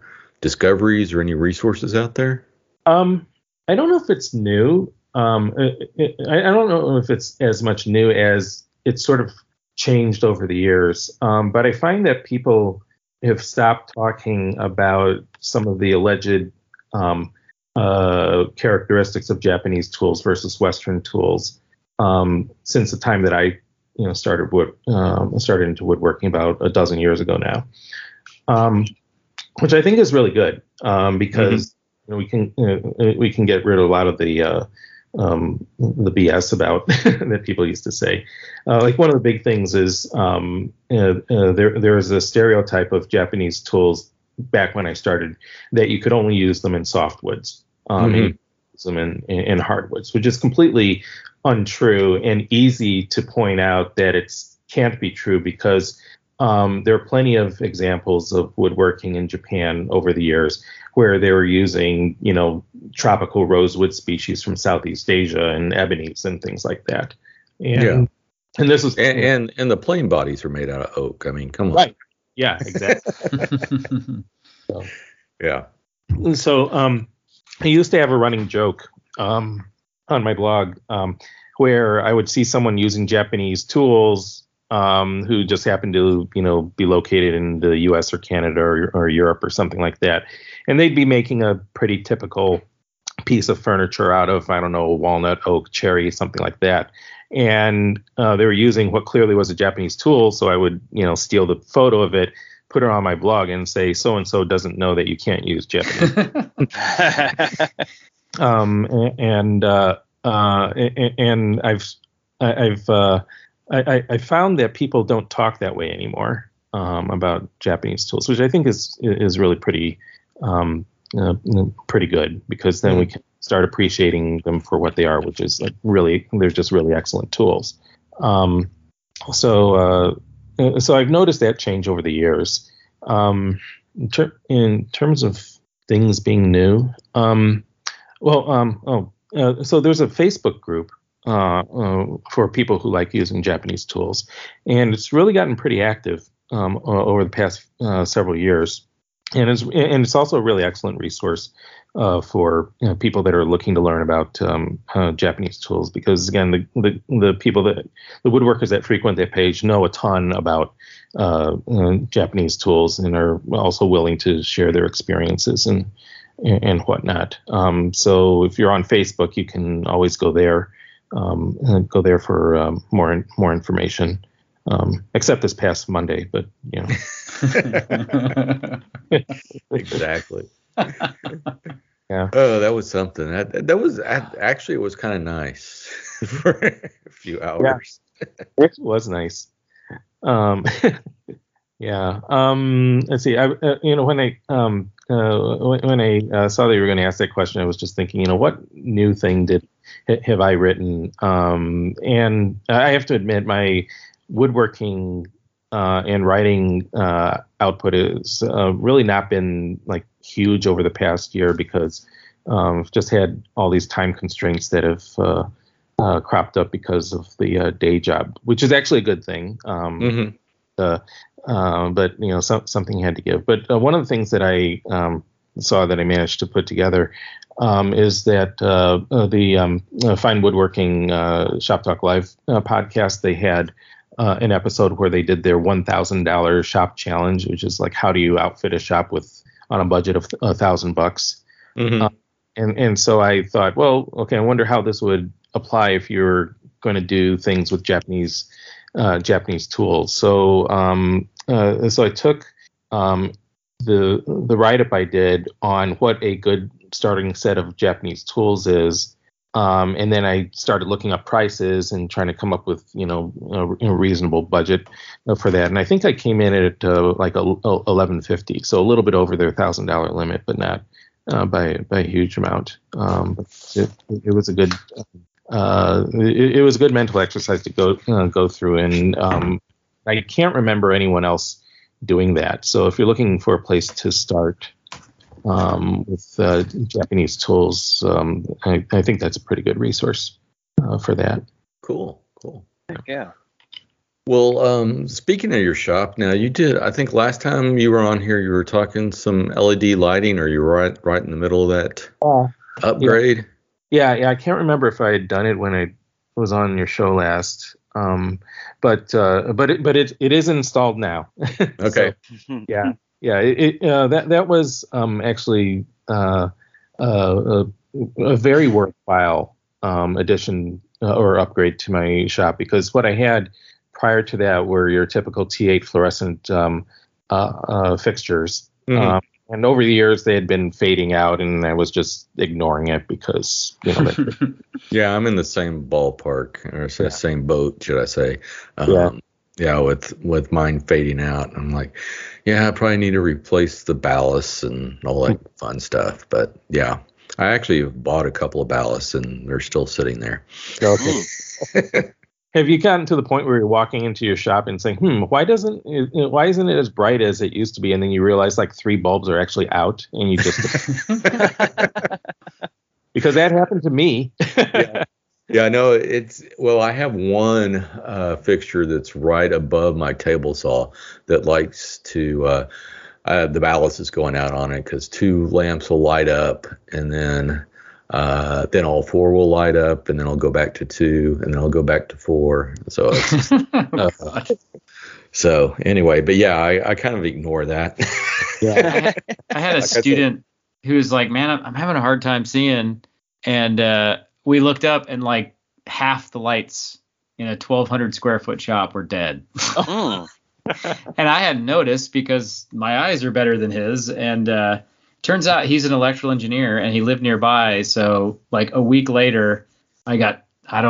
discoveries or any resources out there? I don't know if it's new. I don't know if it's as much new as it's sort of changed over the years. But I find that people have stopped talking about some of the alleged characteristics of Japanese tools versus Western tools since the time that I started into woodworking about a dozen years ago now, which I think is really good because we can get rid of a lot of the BS about that people used to say. Like one of the big things is there is a stereotype of Japanese tools back when I started that you could only use them in softwoods, and use them in hardwoods, which is completely untrue and easy to point out that it can't be true because there are plenty of examples of woodworking in Japan over the years where they were using, tropical rosewood species from Southeast Asia and ebonies and things like that. And this was and the plane bodies are made out of oak. I mean, come on. Right. Yeah, exactly. So I used to have a running joke on my blog where I would see someone using Japanese tools who just happened to, be located in the U.S. or Canada or Europe or something like that. And they'd be making a pretty typical piece of furniture out of, I don't know, walnut, oak, cherry, something like that. And they were using what clearly was a Japanese tool. So I would, steal the photo of it, put it on my blog and say, so-and-so doesn't know that you can't use Japanese. And I found that people don't talk that way anymore about Japanese tools, which I think is really pretty good, because then we can start appreciating them for what they are, which is like they're just really excellent tools. So I've noticed that change over the years. In terms of things being new, so there's a Facebook group for people who like using Japanese tools, and it's really gotten pretty active over the past several years, and it's also a really excellent resource for people that are looking to learn about Japanese tools, because again, the people the woodworkers that frequent that page know a ton about Japanese tools and are also willing to share their experiences and whatnot. So if you're on Facebook, you can always go there. Go there for more information, except this past Monday, but Exactly. Yeah. Oh, that was something. That was actually, it was kind of nice for a few hours. Yeah. It was nice. Yeah. Let's see. When I saw that you were going to ask that question, I was just thinking, what new thing have I written? And I have to admit, my woodworking and writing output has really not been like huge over the past year, because I've just had all these time constraints that have cropped up because of the day job, which is actually a good thing. But something had to give. But one of the things that I saw that I managed to put together is that the Fine Woodworking Shop Talk Live podcast, they had an episode where they did their $1,000 shop challenge, which is like, how do you outfit a shop on a budget of $1,000? And so I thought, well, okay, I wonder how this would apply if you're going to do things with Japanese tools. So I took the write-up I did on what a good starting set of Japanese tools is, and then I started looking up prices and trying to come up with a reasonable budget for that. And I think I came in at like $1,150, so a little bit over their $1,000 limit, but not by a huge amount. It was a good. It was a good mental exercise to go through, and I can't remember anyone else doing that. So if you're looking for a place to start with Japanese tools, I think that's a pretty good resource for that. Cool. Yeah. Well, speaking of your shop, now you did. I think last time you were on here, you were talking some LED lighting, or you were right in the middle of that upgrade. Yeah. I can't remember if I had done it when I was on your show last. But it is installed now. Okay. So, yeah. That was actually a very worthwhile addition or upgrade to my shop, because what I had prior to that were your typical T8 fluorescent fixtures. Mhm. And over the years, they had been fading out, and I was just ignoring it because, Yeah, I'm in the same ballpark, or same boat, should I say? Yeah. Yeah, with mine fading out, I'm like, yeah, I probably need to replace the ballasts and all that fun stuff. But yeah, I actually have bought a couple of ballasts, and they're still sitting there. Okay. Have you gotten to the point where you're walking into your shop and saying, why isn't it as bright as it used to be? And then you realize like 3 bulbs are actually out, and you just because that happened to me. Yeah, no, I have one fixture that's right above my table saw that likes to the ballast is going out on it because 2 lamps will light up, and then all 4 will light up, and then I'll go back to 2, and then I'll go back to 4. So it's, so anyway, but yeah, I kind of ignore that. Yeah. I had a student who was like, man, I'm having a hard time seeing. And we looked up, and like half the lights in a 1,200 square foot shop were dead. And I hadn't noticed because my eyes are better than his. And turns out he's an electrical engineer, and he lived nearby. So like a week later, I got,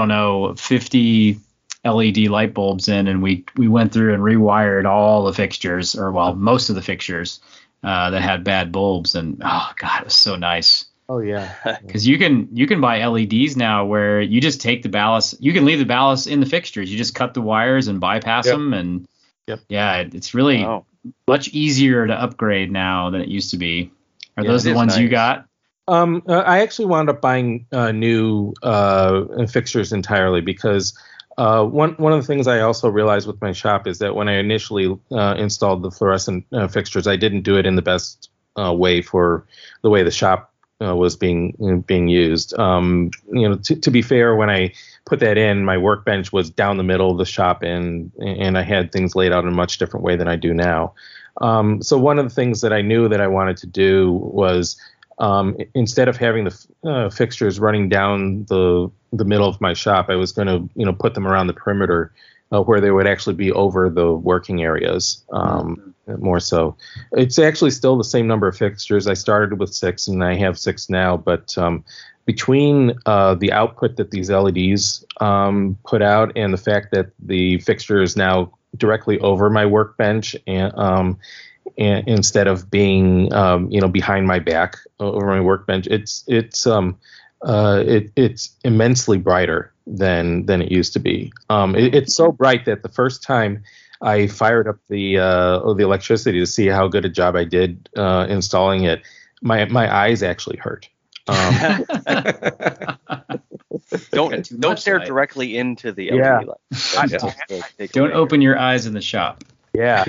50 LED light bulbs in, and we went through and rewired all the fixtures, or most of the fixtures that had bad bulbs. And oh God, it was so nice. Oh yeah. Because you can buy LEDs now where you just take the ballast. You can leave the ballast in the fixtures. You just cut the wires and bypass them, and it's really much easier to upgrade now than it used to be. Are those the ones you got? I actually wound up buying new fixtures entirely because one of the things I also realized with my shop is that when I initially installed the fluorescent fixtures, I didn't do it in the best way for the way the shop was being used. To be fair, when I put that in, my workbench was down the middle of the shop, and I had things laid out in a much different way than I do now. So one of the things that I knew that I wanted to do was instead of having the fixtures running down the middle of my shop, I was going to put them around the perimeter where they would actually be over the working areas. More so, it's actually still the same number of fixtures. I started with 6, and I have 6 now. But between the output that these LEDs put out, and the fact that the fixture is now directly over my workbench, and instead of being behind my back over my workbench, it's immensely brighter than it used to be. It's so bright that the first time I fired up the electricity to see how good a job I did installing it, my eyes actually hurt. Don't stare directly into the LED light. Don't open your eyes in the shop. Yeah.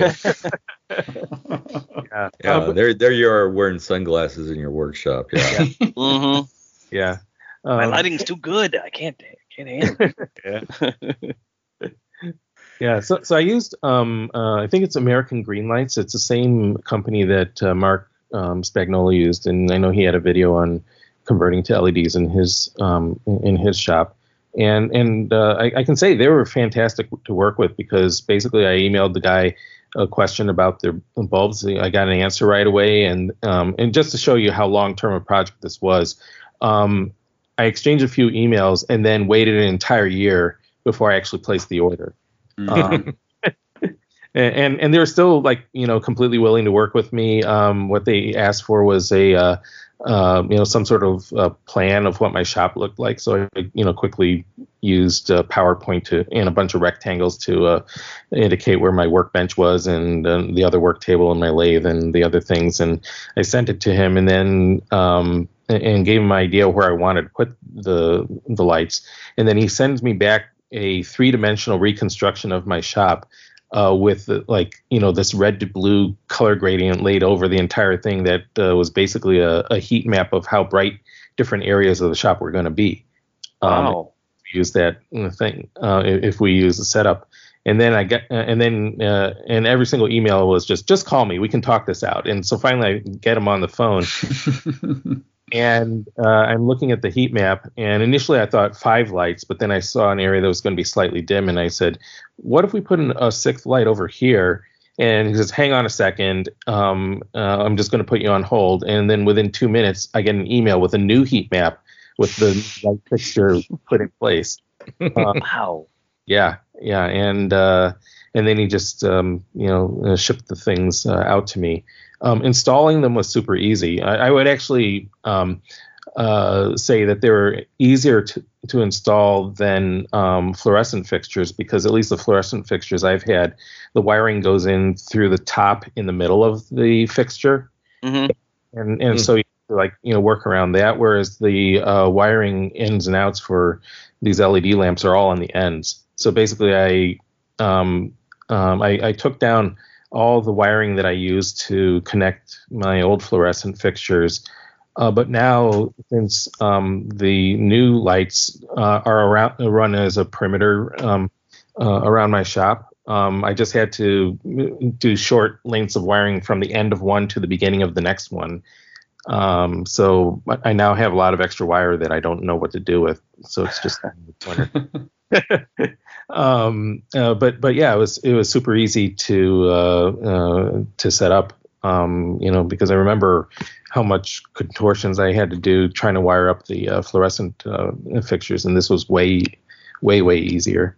There you are wearing sunglasses in your workshop. Yeah. Mm-hmm. Yeah. My lighting's too good. I can't handle it. Yeah. So I used I think it's American Green Lights. It's the same company that Mark Spagnola used, and I know he had a video on converting to LEDs in his shop. And I can say they were fantastic to work with, because basically I emailed the guy a question about their bulbs. I got an answer right away, and just to show you how long-term a project this was, I exchanged a few emails and then waited an entire year before I actually placed the order. And they're still completely willing to work with me. What they asked for was a some sort of plan of what my shop looked like. So I quickly used PowerPoint and a bunch of rectangles to indicate where my workbench was, and the other work table and my lathe and the other things. And I sent it to him, and then and gave him an idea where I wanted to put the lights. And then he sends me back a 3-dimensional reconstruction of my shop with this red to blue color gradient laid over the entire thing that was basically a heat map of how bright different areas of the shop were going to be. Wow. Use that thing if we use the setup. And then and every single email was just call me. We can talk this out. And so finally I get him on the phone. And I'm looking at the heat map, and initially I thought 5 lights, but then I saw an area that was going to be slightly dim, and I said, what if we put a 6th light over here? And he says, hang on a second, I'm just going to put you on hold. And then within 2 minutes, I get an email with a new heat map with the light fixture put in place. Wow. Yeah, and then he just shipped the things out to me. Installing them was super easy. I would actually say that they were easier to install than fluorescent fixtures, because at least the fluorescent fixtures I've had, the wiring goes in through the top in the middle of the fixture, and so you work around that. Whereas the wiring ins and outs for these LED lamps are all on the ends. So basically, I took down all the wiring that I used to connect my old fluorescent fixtures. But now, since the new lights are run as a perimeter around my shop, I just had to do short lengths of wiring from the end of one to the beginning of the next one. So I now have a lot of extra wire that I don't know what to do with. So it's just but yeah, it was super easy to set up. Because I remember how much contortions I had to do trying to wire up the fluorescent fixtures, and this was way easier.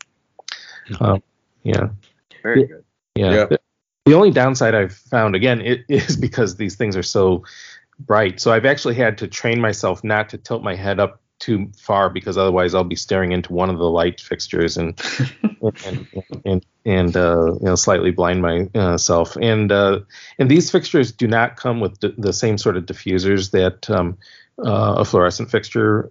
Yeah. Very good. Yeah. The only downside I've found, again, it is because these things are so bright. So I've actually had to train myself not to tilt my head up too far, because otherwise I'll be staring into one of the light fixtures and slightly blind myself. And these fixtures do not come with the same sort of diffusers that a fluorescent fixture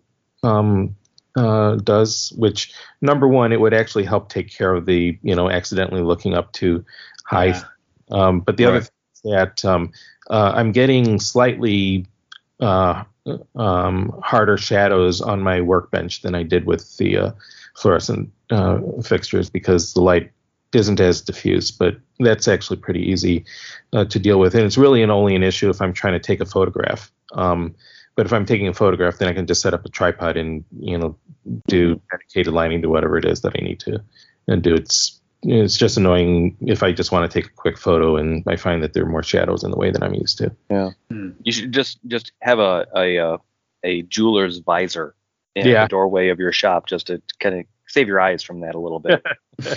does. Which, number one, it would actually help take care of the accidentally looking up too high. Yeah. But the other thing is that I'm getting slightly harder shadows on my workbench than I did with the fluorescent fixtures, because the light isn't as diffuse. But that's actually pretty easy to deal with, and it's really only an issue if I'm trying to take a photograph. But if I'm taking a photograph, then I can just set up a tripod and do dedicated lighting to whatever it is that I need to and do. It's just annoying if I just want to take a quick photo and I find that there are more shadows in the way that I'm used to. Yeah. You should just have a jeweler's visor in the doorway of your shop, just to kind of save your eyes from that a little bit.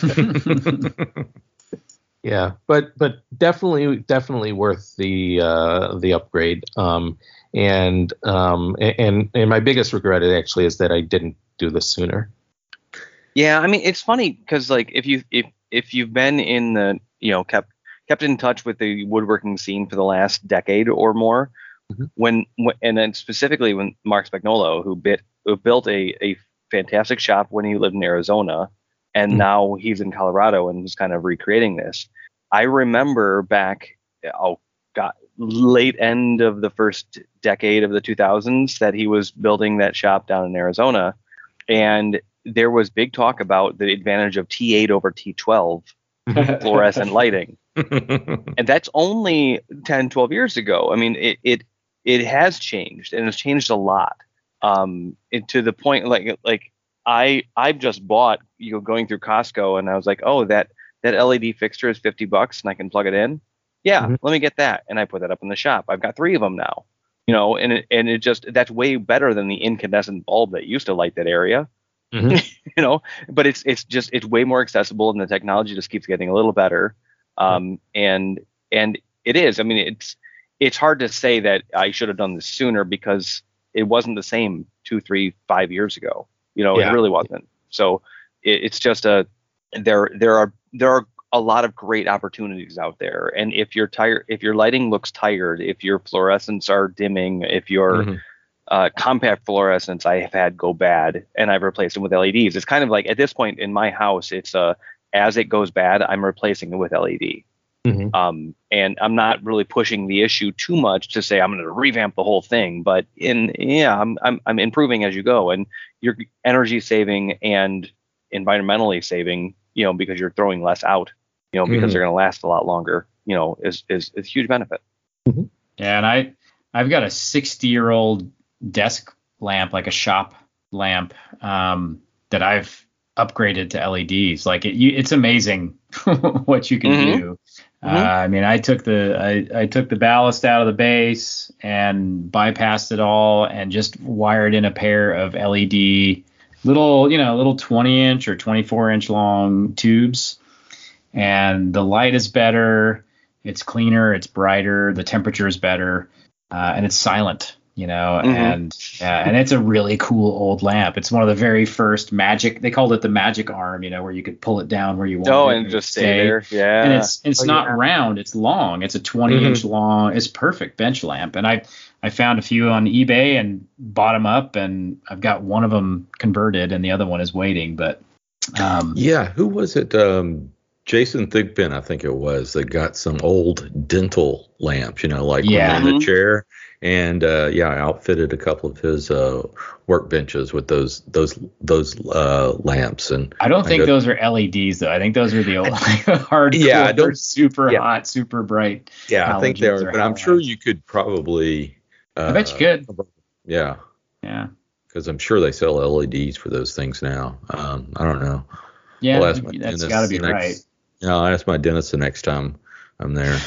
Yeah, but definitely worth the upgrade. And my biggest regret actually is that I didn't do this sooner. Yeah, I mean, it's funny because if you've been in the kept in touch with the woodworking scene for the last decade or more, and then specifically when Mark Spagnuolo, who built a fantastic shop when he lived in Arizona, and now he's in Colorado and is kind of recreating this. I remember back, late end of the first decade of the 2000s that he was building that shop down in Arizona, and there was big talk about the advantage of T8 over T12 fluorescent lighting. And that's only 10, 12 years ago. I mean, it has changed, and it's changed a lot. To the point like I've just bought, going through Costco, and I was like, oh, that LED fixture is $50 and I can plug it in. Yeah, let me get that. And I put that up in the shop. I've got 3 of them now, and it just, that's way better than the incandescent bulb that used to light that area. But it's way more accessible, and the technology just keeps getting a little better. And it is, I mean, it's hard to say that I should have done this sooner, because it wasn't the same 2, 3, 5 years ago. It really wasn't. So it's just there are a lot of great opportunities out there. And if you're tired, if your lighting looks tired, if your fluorescents are dimming, if your compact fluorescents I have had go bad, and I've replaced them with LEDs. It's kind of like at this point in my house, it's as it goes bad, I'm replacing it with LED. Mm-hmm. And I'm not really pushing the issue too much to say I'm going to revamp the whole thing, but I'm improving as you go, and you're energy saving and environmentally saving, because you're throwing less out, because they're going to last a lot longer, is a huge benefit. Mm-hmm. Yeah, and I've got a 60-year-old desk lamp, like a shop lamp, that I've upgraded to LEDs. Like it's amazing what you can do. I mean, I took the ballast out of the base and bypassed it all and just wired in a pair of LED little 20-inch or 24-inch long tubes, and the light is better, it's cleaner, it's brighter, the temperature is better, and it's silent. And it's a really cool old lamp. It's one of the very first magic. They called it the magic arm, where you could pull it down where you want. Oh, and just stay there. Yeah. And it's not round. It's long. It's a 20-inch long. It's perfect bench lamp. And I found a few on eBay and bought them up, and I've got one of them converted and the other one is waiting. But who was it? Jason Thigpen, I think it was, that got some old dental lamps, like in the chair. And I outfitted a couple of his workbenches with those lamps. And I don't think those are LEDs though. I think those are the old hardcore, super hot, super bright. Yeah, I think they are. But I'm sure you could probably. I bet you could. Yeah. Yeah. Because I'm sure they sell LEDs for those things now. I don't know. Yeah, that's got to be right. I'll ask my dentist the next time I'm there.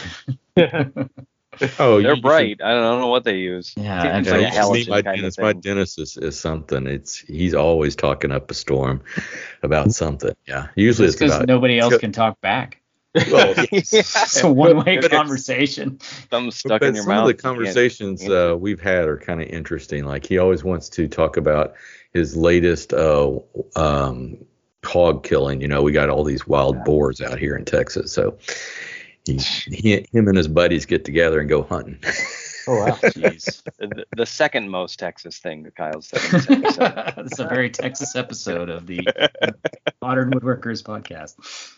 They're bright. I don't know what they use. Yeah, it's like a halogen kind of thing. My dentist is something. He's always talking up a storm about something. Yeah, usually it's because nobody else can talk back. Well, it's a one-way conversation. Something stuck in your mouth. Some of the conversations we've had are kind of interesting. Like he always wants to talk about his latest hog killing. We got all these wild boars out here in Texas, so. Him and his buddies get together and go hunting. Oh wow! Jeez. The second most Texas thing that Kyle said. It's a very Texas episode of the Modern Woodworkers podcast.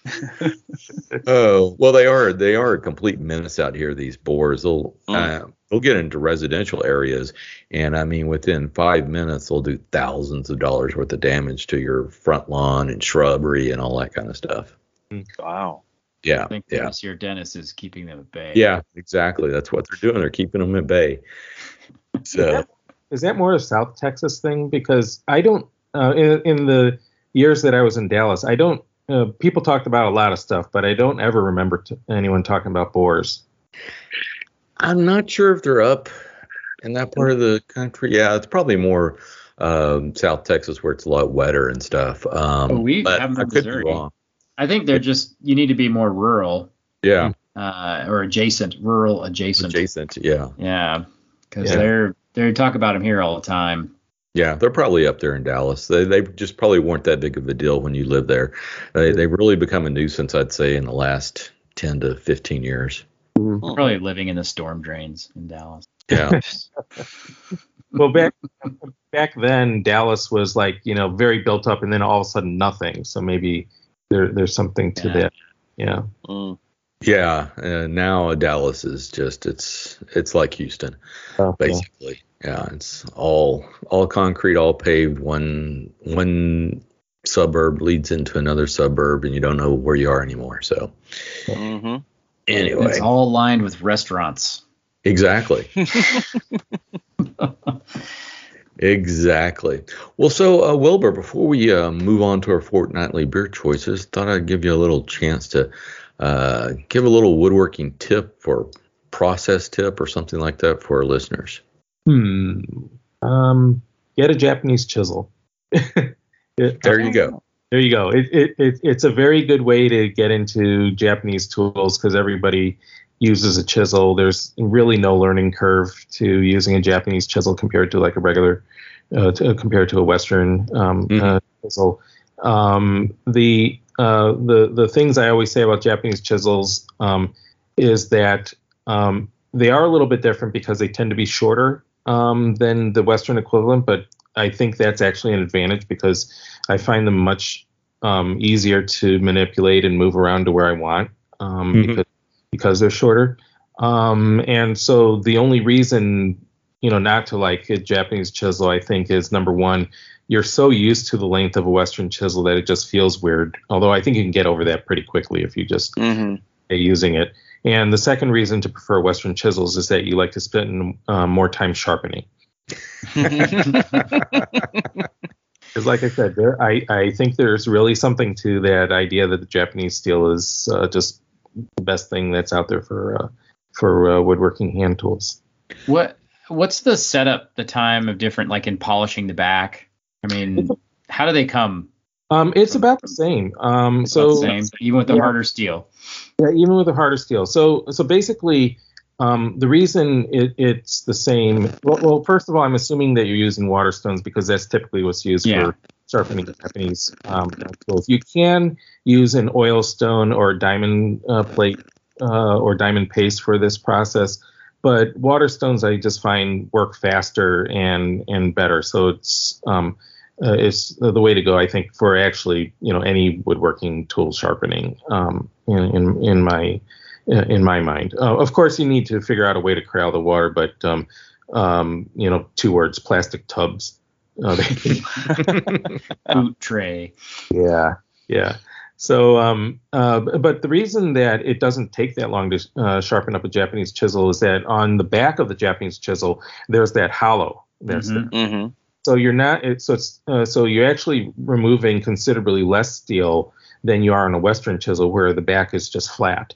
Oh well, they are a complete menace out here. These boars, they'll get into residential areas, and I mean within 5 minutes they'll do thousands of dollars worth of damage to your front lawn and shrubbery and all that kind of stuff. Wow. Yeah. I think your dentist is keeping them at bay. Yeah, exactly. That's what they're doing. They're keeping them at bay. So is that more a South Texas thing? Because I don't, in the years that I was in Dallas, I don't, people talked about a lot of stuff, but I don't ever remember anyone talking about boars. I'm not sure if they're up in that part of the country. Yeah, it's probably more South Texas where it's a lot wetter and stuff. We have them in Missouri. I think they're just, you need to be more rural. Yeah. Or rural adjacent. Yeah. Yeah. Because they talk about them here all the time. Yeah, they're probably up there in Dallas. They just probably weren't that big of a deal when you lived there. They've really become a nuisance, I'd say, in the last 10 to 15 years. Probably living in the storm drains in Dallas. Yeah. Well, back then, Dallas was very built up, and then all of a sudden nothing. So maybe there's something to that. Yeah. Yeah. Now Dallas is just it's like Houston, basically. Yeah. It's all concrete, all paved. One suburb leads into another suburb, and you don't know where you are anymore. So anyway, it's all lined with restaurants. Exactly. Exactly. Well, so Wilbur, before we move on to our fortnightly beer choices, thought I'd give you a little chance to give a little woodworking tip or process tip or something like that for our listeners. Get a Japanese chisel. There you go. There you go. It's a very good way to get into Japanese tools because everybody uses a chisel. There's really no learning curve to using a Japanese chisel compared to like a regular, compared to a Western chisel. The things I always say about Japanese chisels is that they are a little bit different because they tend to be shorter than the Western equivalent, but I think that's actually an advantage because I find them much easier to manipulate and move around to where I want because they're shorter. And so the only reason, not to like a Japanese chisel, I think, is number one, you're so used to the length of a Western chisel that it just feels weird. Although I think you can get over that pretty quickly if you just stay using it. And the second reason to prefer Western chisels is that you like to spend more time sharpening. Because like I said, I think there's really something to that idea that the Japanese steel is just the best thing that's out there for woodworking hand tools. What's the setup, the time of different, like in polishing the back? I mean, how do they come? It's about the same. The same, even with the harder steel. Yeah, even with the harder steel. So basically, the reason it's the same. Well, first of all, I'm assuming that you're using Waterstones because that's typically what's used for sharpening Japanese tools. You can use an oil stone or diamond plate or diamond paste for this process, but Waterstones I just find work faster and better. So it's the way to go, I think, for actually any woodworking tool sharpening in my mind. Of course, you need to figure out a way to corral the water, but 2 words: plastic tubs. Boot tray. Yeah. So, but the reason that it doesn't take that long to sharpen up a Japanese chisel is that on the back of the Japanese chisel, there's that hollow. So you're not. So you're actually removing considerably less steel than you are on a Western chisel, where the back is just flat.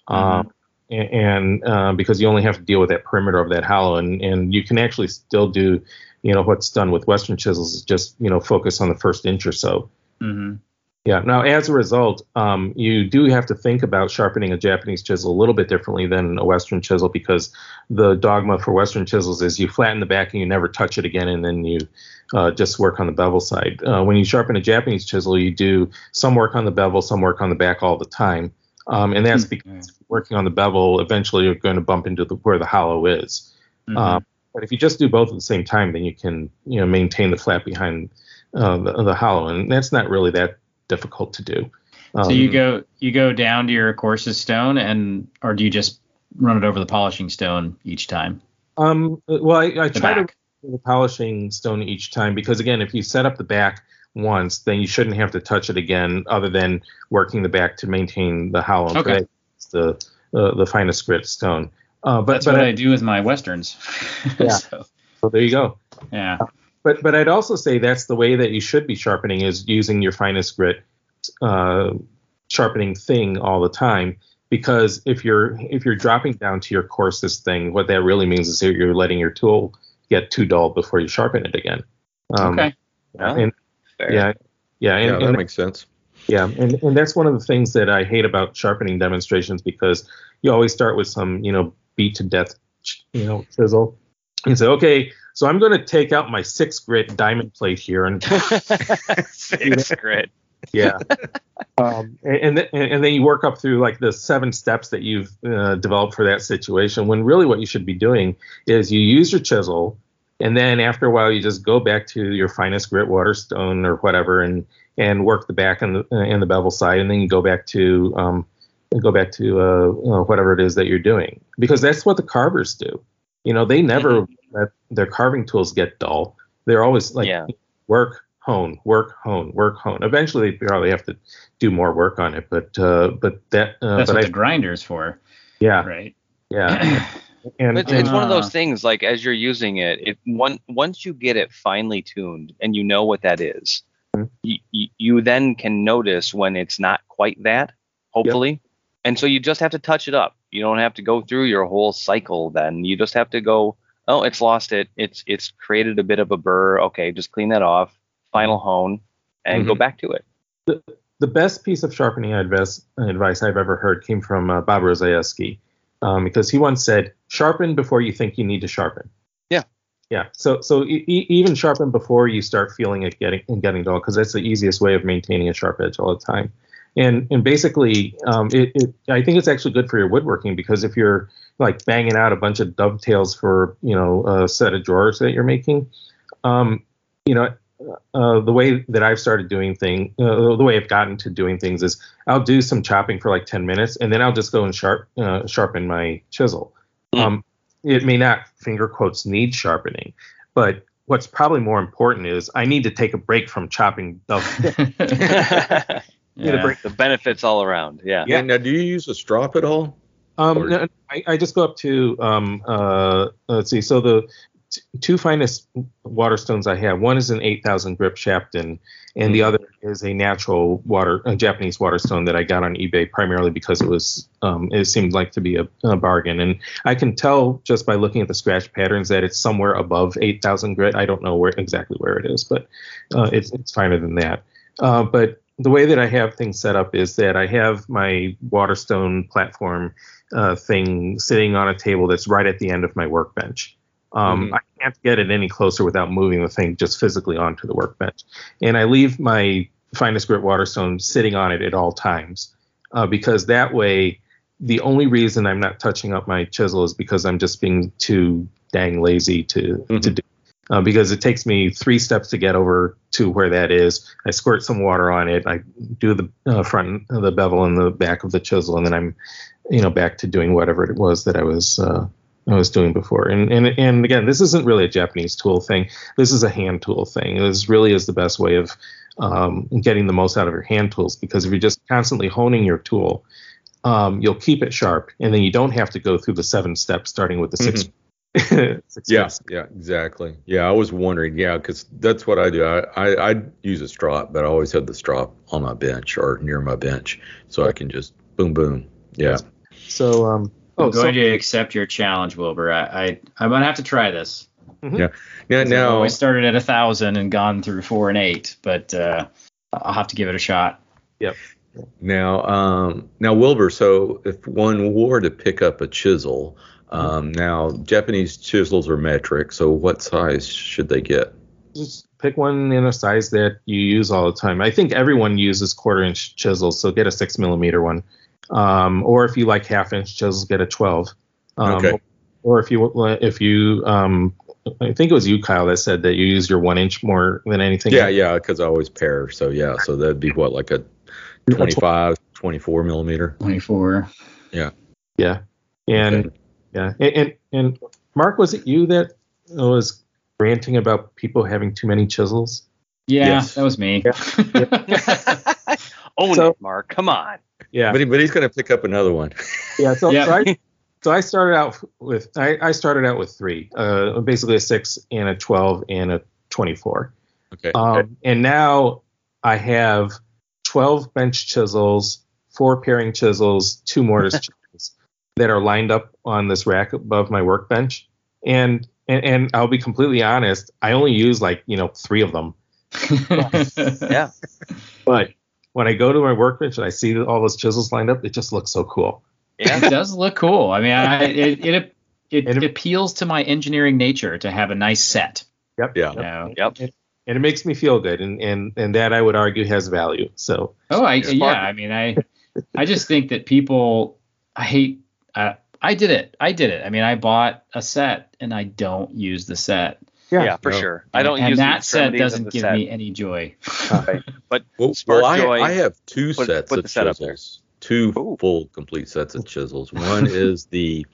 And because you only have to deal with that perimeter of that hollow, and you can actually still do, what's done with Western chisels is just, focus on the first inch or so. Yeah. Now, as a result, you do have to think about sharpening a Japanese chisel a little bit differently than a Western chisel, because the dogma for Western chisels is you flatten the back and you never touch it again, and then you just work on the bevel side. When you sharpen a Japanese chisel, you do some work on the bevel, some work on the back all the time. And that's because working on the bevel, eventually you're going to bump into where the hollow is. But if you just do both at the same time, then you can maintain the flat behind the hollow, and that's not really that difficult to do. So you go down to your coarsest stone, or do you just run it over the polishing stone each time? Well, I try to run the polishing stone each time, because again, if you set up the back once, then you shouldn't have to touch it again, other than working the back to maintain the hollow. Okay. The finest grit stone. That's what I do with my Westerns. Yeah. So there you go. Yeah. But I'd also say that's the way that you should be sharpening, is using your finest grit sharpening thing all the time. Because if you're dropping down to your coarsest thing, what that really means is that you're letting your tool get too dull before you sharpen it again. Okay. And that makes sense. Yeah, and that's one of the things that I hate about sharpening demonstrations, because you always start with some, beat to death, chisel. And say, okay, so I'm going to take out my 6 grit diamond plate here and 6 grit. Yeah. And then you work up through like the 7 steps that you've developed for that situation, when really what you should be doing is you use your chisel, and then after a while you just go back to your finest grit Waterstone or whatever, and work the back and the bevel side, and then you go back to whatever it is that you're doing, because that's what the carvers do. They never let their carving tools get dull. They're always like work, hone, work, hone, work, hone. Eventually they probably have to do more work on it, but that's what the grinder's for. Yeah. Right. Yeah. And it's one of those things, like, as you're using it, once you get it finely tuned and you know what that is, you then can notice when it's not quite that, hopefully. Yep. And so you just have to touch it up. You don't have to go through your whole cycle then. You just have to go, oh, it's lost it. It's created a bit of a burr. Okay, just clean that off, final hone, and go back to it. The best piece of sharpening advice I've ever heard came from Bob Rozayevsky, because he once said, sharpen before you think you need to sharpen. Yeah. So even sharpen before you start feeling it getting dull, because that's the easiest way of maintaining a sharp edge all the time. And basically, I think it's actually good for your woodworking, because if you're like banging out a bunch of dovetails for a set of drawers that you're making, you know, the way that I've started doing the way I've gotten to doing things is I'll do some chopping for like 10 minutes, and then I'll just go and sharpen my chisel. It may not, finger quotes, need sharpening, but what's probably more important is I need to take a break from chopping dovetails. The benefits all around. Yeah. Yeah. Now, do you use a strop at all? No, I just go up to let's see. So the two finest Waterstones I have, one is an 8,000 grip Shapton, and the other is a natural Japanese Waterstone that I got on eBay primarily because it seemed like to be a bargain. And I can tell just by looking at the scratch patterns that it's somewhere above 8,000 grit. I don't know exactly where it is, but it's finer than that. But the way that I have things set up is that I have my Waterstone platform thing sitting on a table that's right at the end of my workbench. I can't get it any closer without moving the thing just physically onto the workbench. And I leave my finest grit Waterstone sitting on it at all times, because that way, the only reason I'm not touching up my chisel is because I'm just being too dang lazy to do. Because it takes me 3 steps to get over to where that is. I squirt some water on it. I do the front of the bevel and the back of the chisel, and then I'm, back to doing whatever it was that I was doing before. And again, this isn't really a Japanese tool thing. This is a hand tool thing. This really is the best way of getting the most out of your hand tools, because if you're just constantly honing your tool, you'll keep it sharp, and then you don't have to go through the 7 steps starting with the 6. Yeah, exactly. Yeah, I was wondering. Yeah, because that's what I do. I use a strop, but I always have the strop on my bench or near my bench, so I can just boom, boom. Yeah. So, I'm going to accept your challenge, Wilbur. I'm gonna have to try this. Yeah. Yeah. Now I started at 1,000 and gone through 4 and 8, but I'll have to give it a shot. Yep. Now, Wilbur. So, if one were to pick up a chisel, now Japanese chisels are metric. So, what size should they get? Just pick one in a size that you use all the time. I think everyone uses 1/4-inch chisels, so get a 6mm one. Or if you like 1/2-inch chisels, get a 12. Okay. Or if you I think it was you, Kyle, that said that you use your 1-inch more than anything. Yeah, because I always pair. So yeah, so that'd be what, like a 25, 24 millimeter. 24. Yeah. Yeah. And Okay. yeah. And Mark, was it you that was ranting about people having too many chisels? Yeah, Yes. that was me. Own So- it, Mark. Come on. Yeah. But he's going to pick up another one. Yeah. So, Yeah. so I started out with 3, basically a 6 and a 12 and a 24. Okay. And now I have 12 bench chisels, 4 paring chisels, 2 mortise chisels that are lined up on this rack above my workbench. And I'll be completely honest, I only use 3 of them. Yeah. But when I go to my workbench and I see all those chisels lined up, it just looks so cool. Yeah. It does look cool. I mean, it appeals to my engineering nature to have a nice set. Yep. Yeah. You know? Yep. And it makes me feel good, and that I would argue has value. So I mean, I just think that people, I did it. I mean, I bought a set and I don't use the set. Yeah, for sure. I don't and use the that set extremities of doesn't the give set. me any joy. Right. But Well, Spark-Joy, I have 2 put sets the of set up there. chisels. 2 Ooh. full complete sets of chisels. One is the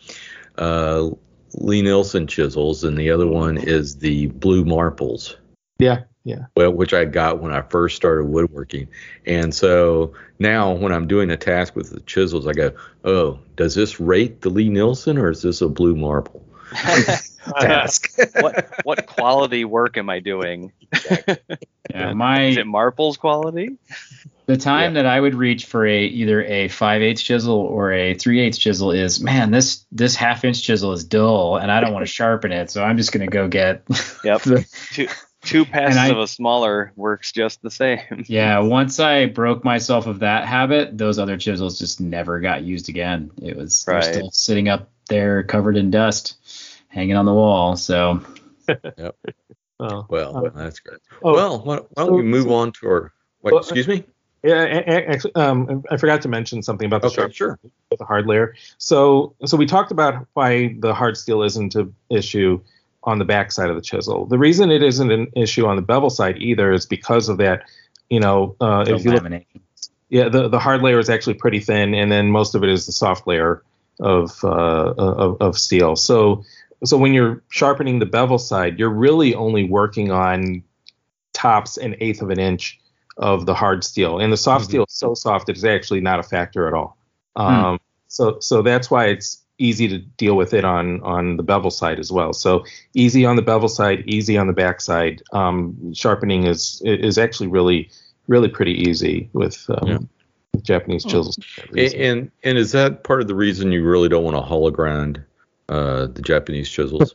Lee Nielsen chisels, and the other one is the Blue Marples. yeah. Well, which I got when I first started woodworking. And so now when I'm doing a task with the chisels, I go, oh, does this rate the Lee Nielsen or is this a Blue Marple task? what quality work am I doing? Yeah, Is it Marple's quality? the time that I would reach for either a 5/8 chisel or a 3/8 chisel is, man, this 1/2-inch chisel is dull and I don't want to sharpen it, so I'm just gonna go get. Yep. Two passes And of a smaller works just the same. Yeah, once I broke myself of that habit, those other chisels just never got used again. They're Right. still sitting up there covered in dust, hanging on the wall. So Oh, Well, that's great. Oh, Well, why don't we move on to our. What? Well, Excuse me. Yeah, actually, I forgot to mention something about the sharp sure. with the hard layer. So we talked about why the hard steel isn't an issue on the back side of the chisel. The reason it isn't an issue on the bevel side either is because of that. If you look, the hard layer is actually pretty thin, and then most of it is the soft layer of steel. So when you're sharpening the bevel side, you're really only working on tops an eighth of an inch of the hard steel, and the soft steel is so soft it's actually not a factor at all. So that's why it's easy to deal with it on the bevel side as well. So easy on the bevel side, easy on the back side. Sharpening is actually really pretty easy with Japanese chisels. And is that part of the reason you really don't want to hollow grind the Japanese chisels?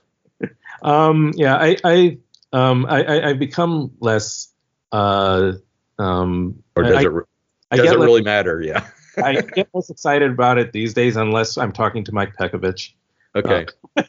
I've become less. Or does it really matter? Yeah. I get less excited about it these days unless I'm talking to Mike Pekovich. Okay.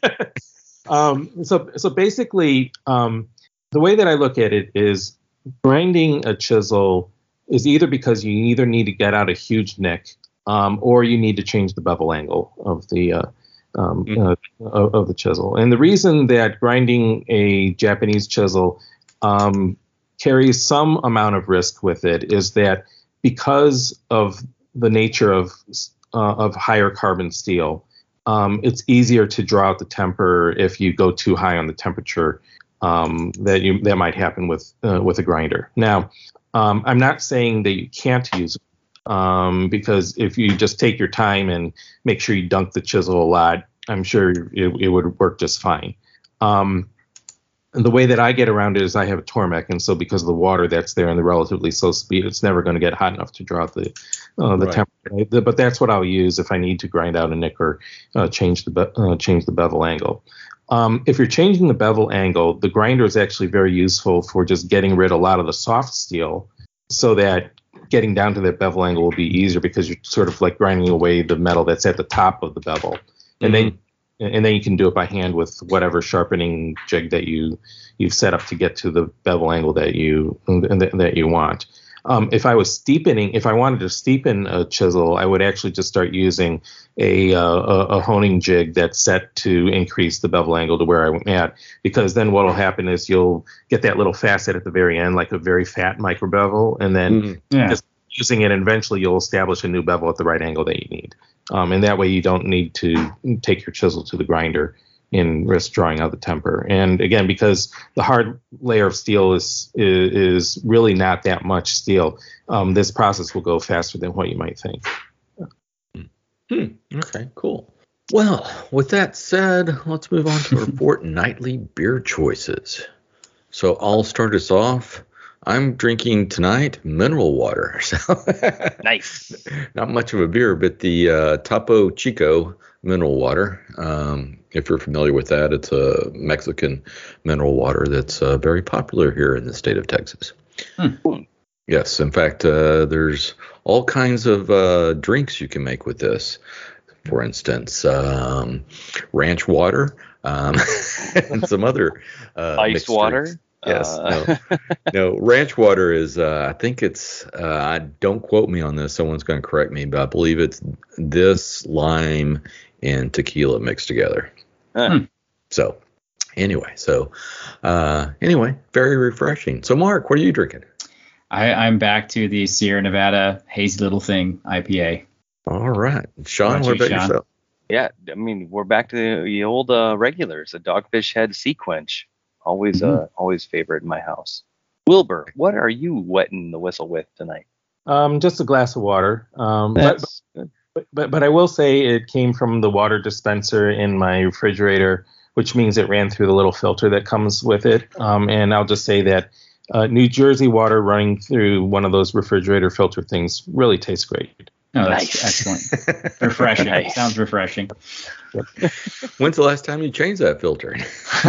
So basically, the way that I look at it is grinding a chisel is either because you either need to get out a huge nick, or you need to change the bevel angle of the of the chisel. And the reason that grinding a Japanese chisel carries some amount of risk with it is that because of the nature of higher carbon steel, it's easier to draw out the temper if you go too high on the temperature that might happen with a grinder. Now, I'm not saying that you can't use it, because if you just take your time and make sure you dunk the chisel a lot, I'm sure it would work just fine. And the way that I get around it is I have a Tormek, and so because of the water that's there and the relatively slow speed, it's never going to get hot enough to draw out the temperature. But that's what I'll use if I need to grind out a nick or change the bevel angle. If you're changing the bevel angle, the grinder is actually very useful for just getting rid of a lot of the soft steel, so that getting down to that bevel angle will be easier because you're sort of like grinding away the metal that's at the top of the bevel, and then you can do it by hand with whatever sharpening jig that you've set up to get to the bevel angle that you want. If I wanted to steepen a chisel, I would actually just start using a honing jig that's set to increase the bevel angle to where I'm at, because then what will happen is you'll get that little facet at the very end, like a very fat micro bevel, and then just using it, and eventually you'll establish a new bevel at the right angle that you need. And that way you don't need to take your chisel to the grinder and risk drawing out the temper. And again, because the hard layer of steel is really not that much steel, this process will go faster than what you might think. Okay, cool. Well, with that said, let's move on to our fortnightly beer choices. So I'll start us off. I'm drinking tonight mineral water. So Nice. Not much of a beer, but the Topo Chico mineral water. If you're familiar with that, it's a Mexican mineral water that's very popular here in the state of Texas. Yes, in fact, there's all kinds of drinks you can make with this. For instance, ranch water and some other ice water. Drinks. Yes, no. Ranch water is, I think it's, don't quote me on this. Someone's going to correct me, but I believe it's this, lime, and tequila mixed together. So, anyway, very refreshing. So, Mark, what are you drinking? I'm back to the Sierra Nevada Hazy Little Thing IPA. All right, Sean, what about yourself? Yeah, I mean, we're back to the old regulars, a Dogfish Head Sea Quench. Always favorite in my house. Wilbur, what are you wetting the whistle with tonight? Just a glass of water. But I will say it came from the water dispenser in my refrigerator, which means it ran through the little filter that comes with it. And I'll just say that New Jersey water running through one of those refrigerator filter things really tastes great. Oh, that's excellent. Refreshing. Nice. Sounds refreshing. When's the last time you changed that filter?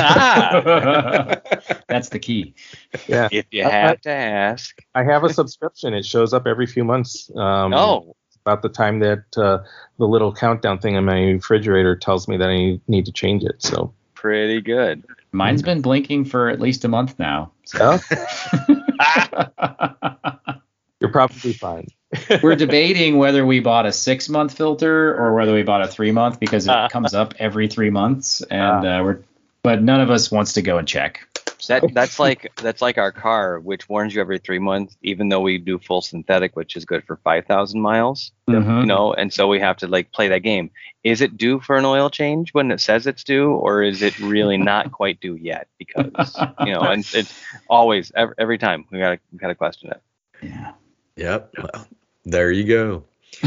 That's the key. Yeah. If you have to ask. I have a subscription. It shows up every few months. About the time that the little countdown thing in my refrigerator tells me that I need to change it. So pretty good. Mine's been blinking for at least a month now. So. You're probably fine. We're debating whether we bought a 6-month filter or whether we bought a 3-month because it comes up every 3 months, and but none of us wants to go and check. So. That's like our car, which warns you every 3 months, even though we do full synthetic, which is good for 5,000 miles. Mm-hmm. And so we have to play that game. Is it due for an oil change when it says it's due, or is it really not quite due yet? Because and it's always every time we gotta question it. Yeah. Yep. Well, there you go.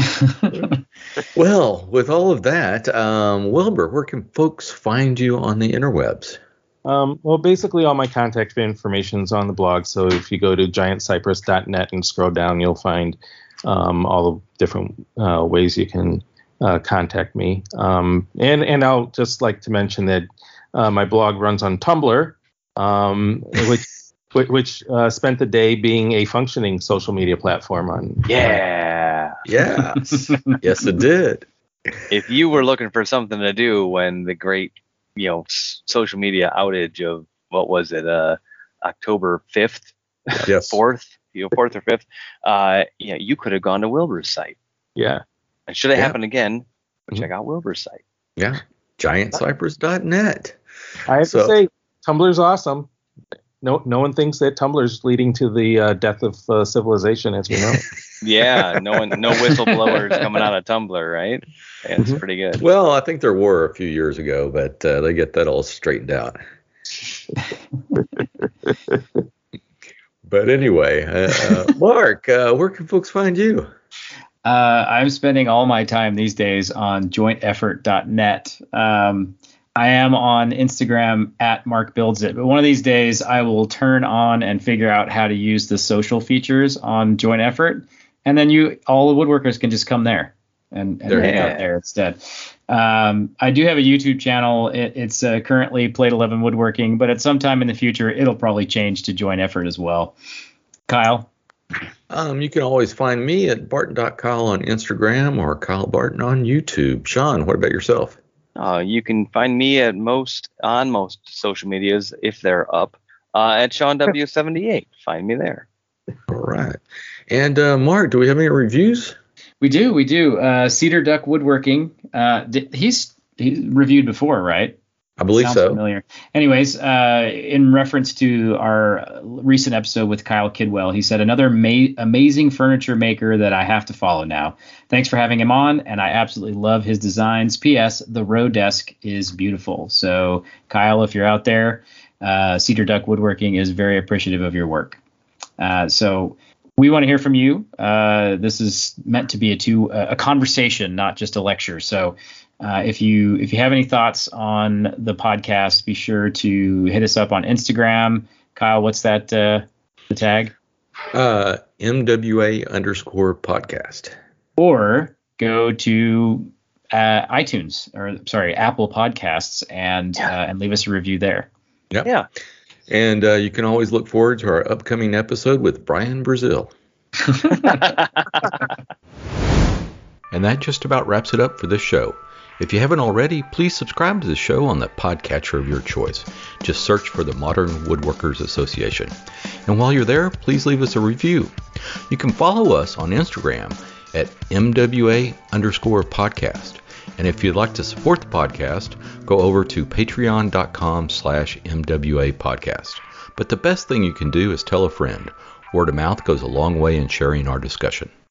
Well, with all of that, Wilbur, where can folks find you on the interwebs? Well, basically all my contact information is on the blog. So if you go to giantcypress.net and scroll down, you'll find all the different ways you can contact me. And I'll just like to mention that my blog runs on Tumblr, which spent the day being a functioning social media platform. Yeah. Yes. Yes, it did. If you were looking for something to do when the great social media outage of what was it, October 5th, Yes. 4th or 5th, you could have gone to Wilbur's site. Yeah. And should it happen again, check out Wilbur's site. Yeah. GiantCypress.net. I have to say, Tumblr's awesome. No one thinks that Tumblr's leading to the death of civilization as we know. Yeah, no whistleblowers coming out of Tumblr, right? Yeah, it's pretty good. Well, I think there were a few years ago, but they get that all straightened out. But anyway, Mark, where can folks find you? I'm spending all my time these days on jointeffort.net. I am on Instagram at MarkBuildsIt, but one of these days I will turn on and figure out how to use the social features on Joint Effort, and then all the woodworkers can just come there and hang out there instead. I do have a YouTube channel. It's currently Plate 11 Woodworking, but at some time in the future it'll probably change to Joint Effort as well. Kyle? You can always find me at barton.kyle on Instagram or Kyle Barton on YouTube. Sean, what about yourself? You can find me on most social medias if they're up at Sean W78. Find me there. All right. And Mark, do we have any reviews? We do. Cedar Duck Woodworking. He's reviewed before, right? I believe Sounds so. Familiar. Anyways, in reference to our recent episode with Kyle Kidwell, he said, another amazing furniture maker that I have to follow now. Thanks for having him on, and I absolutely love his designs. P.S. The row desk is beautiful. So, Kyle, if you're out there, Cedar Duck Woodworking is very appreciative of your work. So we want to hear from you. This is meant to be a conversation, not just a lecture. So if you have any thoughts on the podcast, be sure to hit us up on Instagram. Kyle, what's that the tag? MWA_podcast. Or go to iTunes Apple Podcasts and leave us a review there. Yep. Yeah. And you can always look forward to our upcoming episode with Brian Brazil. And that just about wraps it up for this show. If you haven't already, please subscribe to the show on the podcatcher of your choice. Just search for the Modern Woodworkers Association. And while you're there, please leave us a review. You can follow us on Instagram at MWA_podcast. And if you'd like to support the podcast, go over to patreon.com/MWA podcast. But the best thing you can do is tell a friend. Word of mouth goes a long way in sharing our discussion.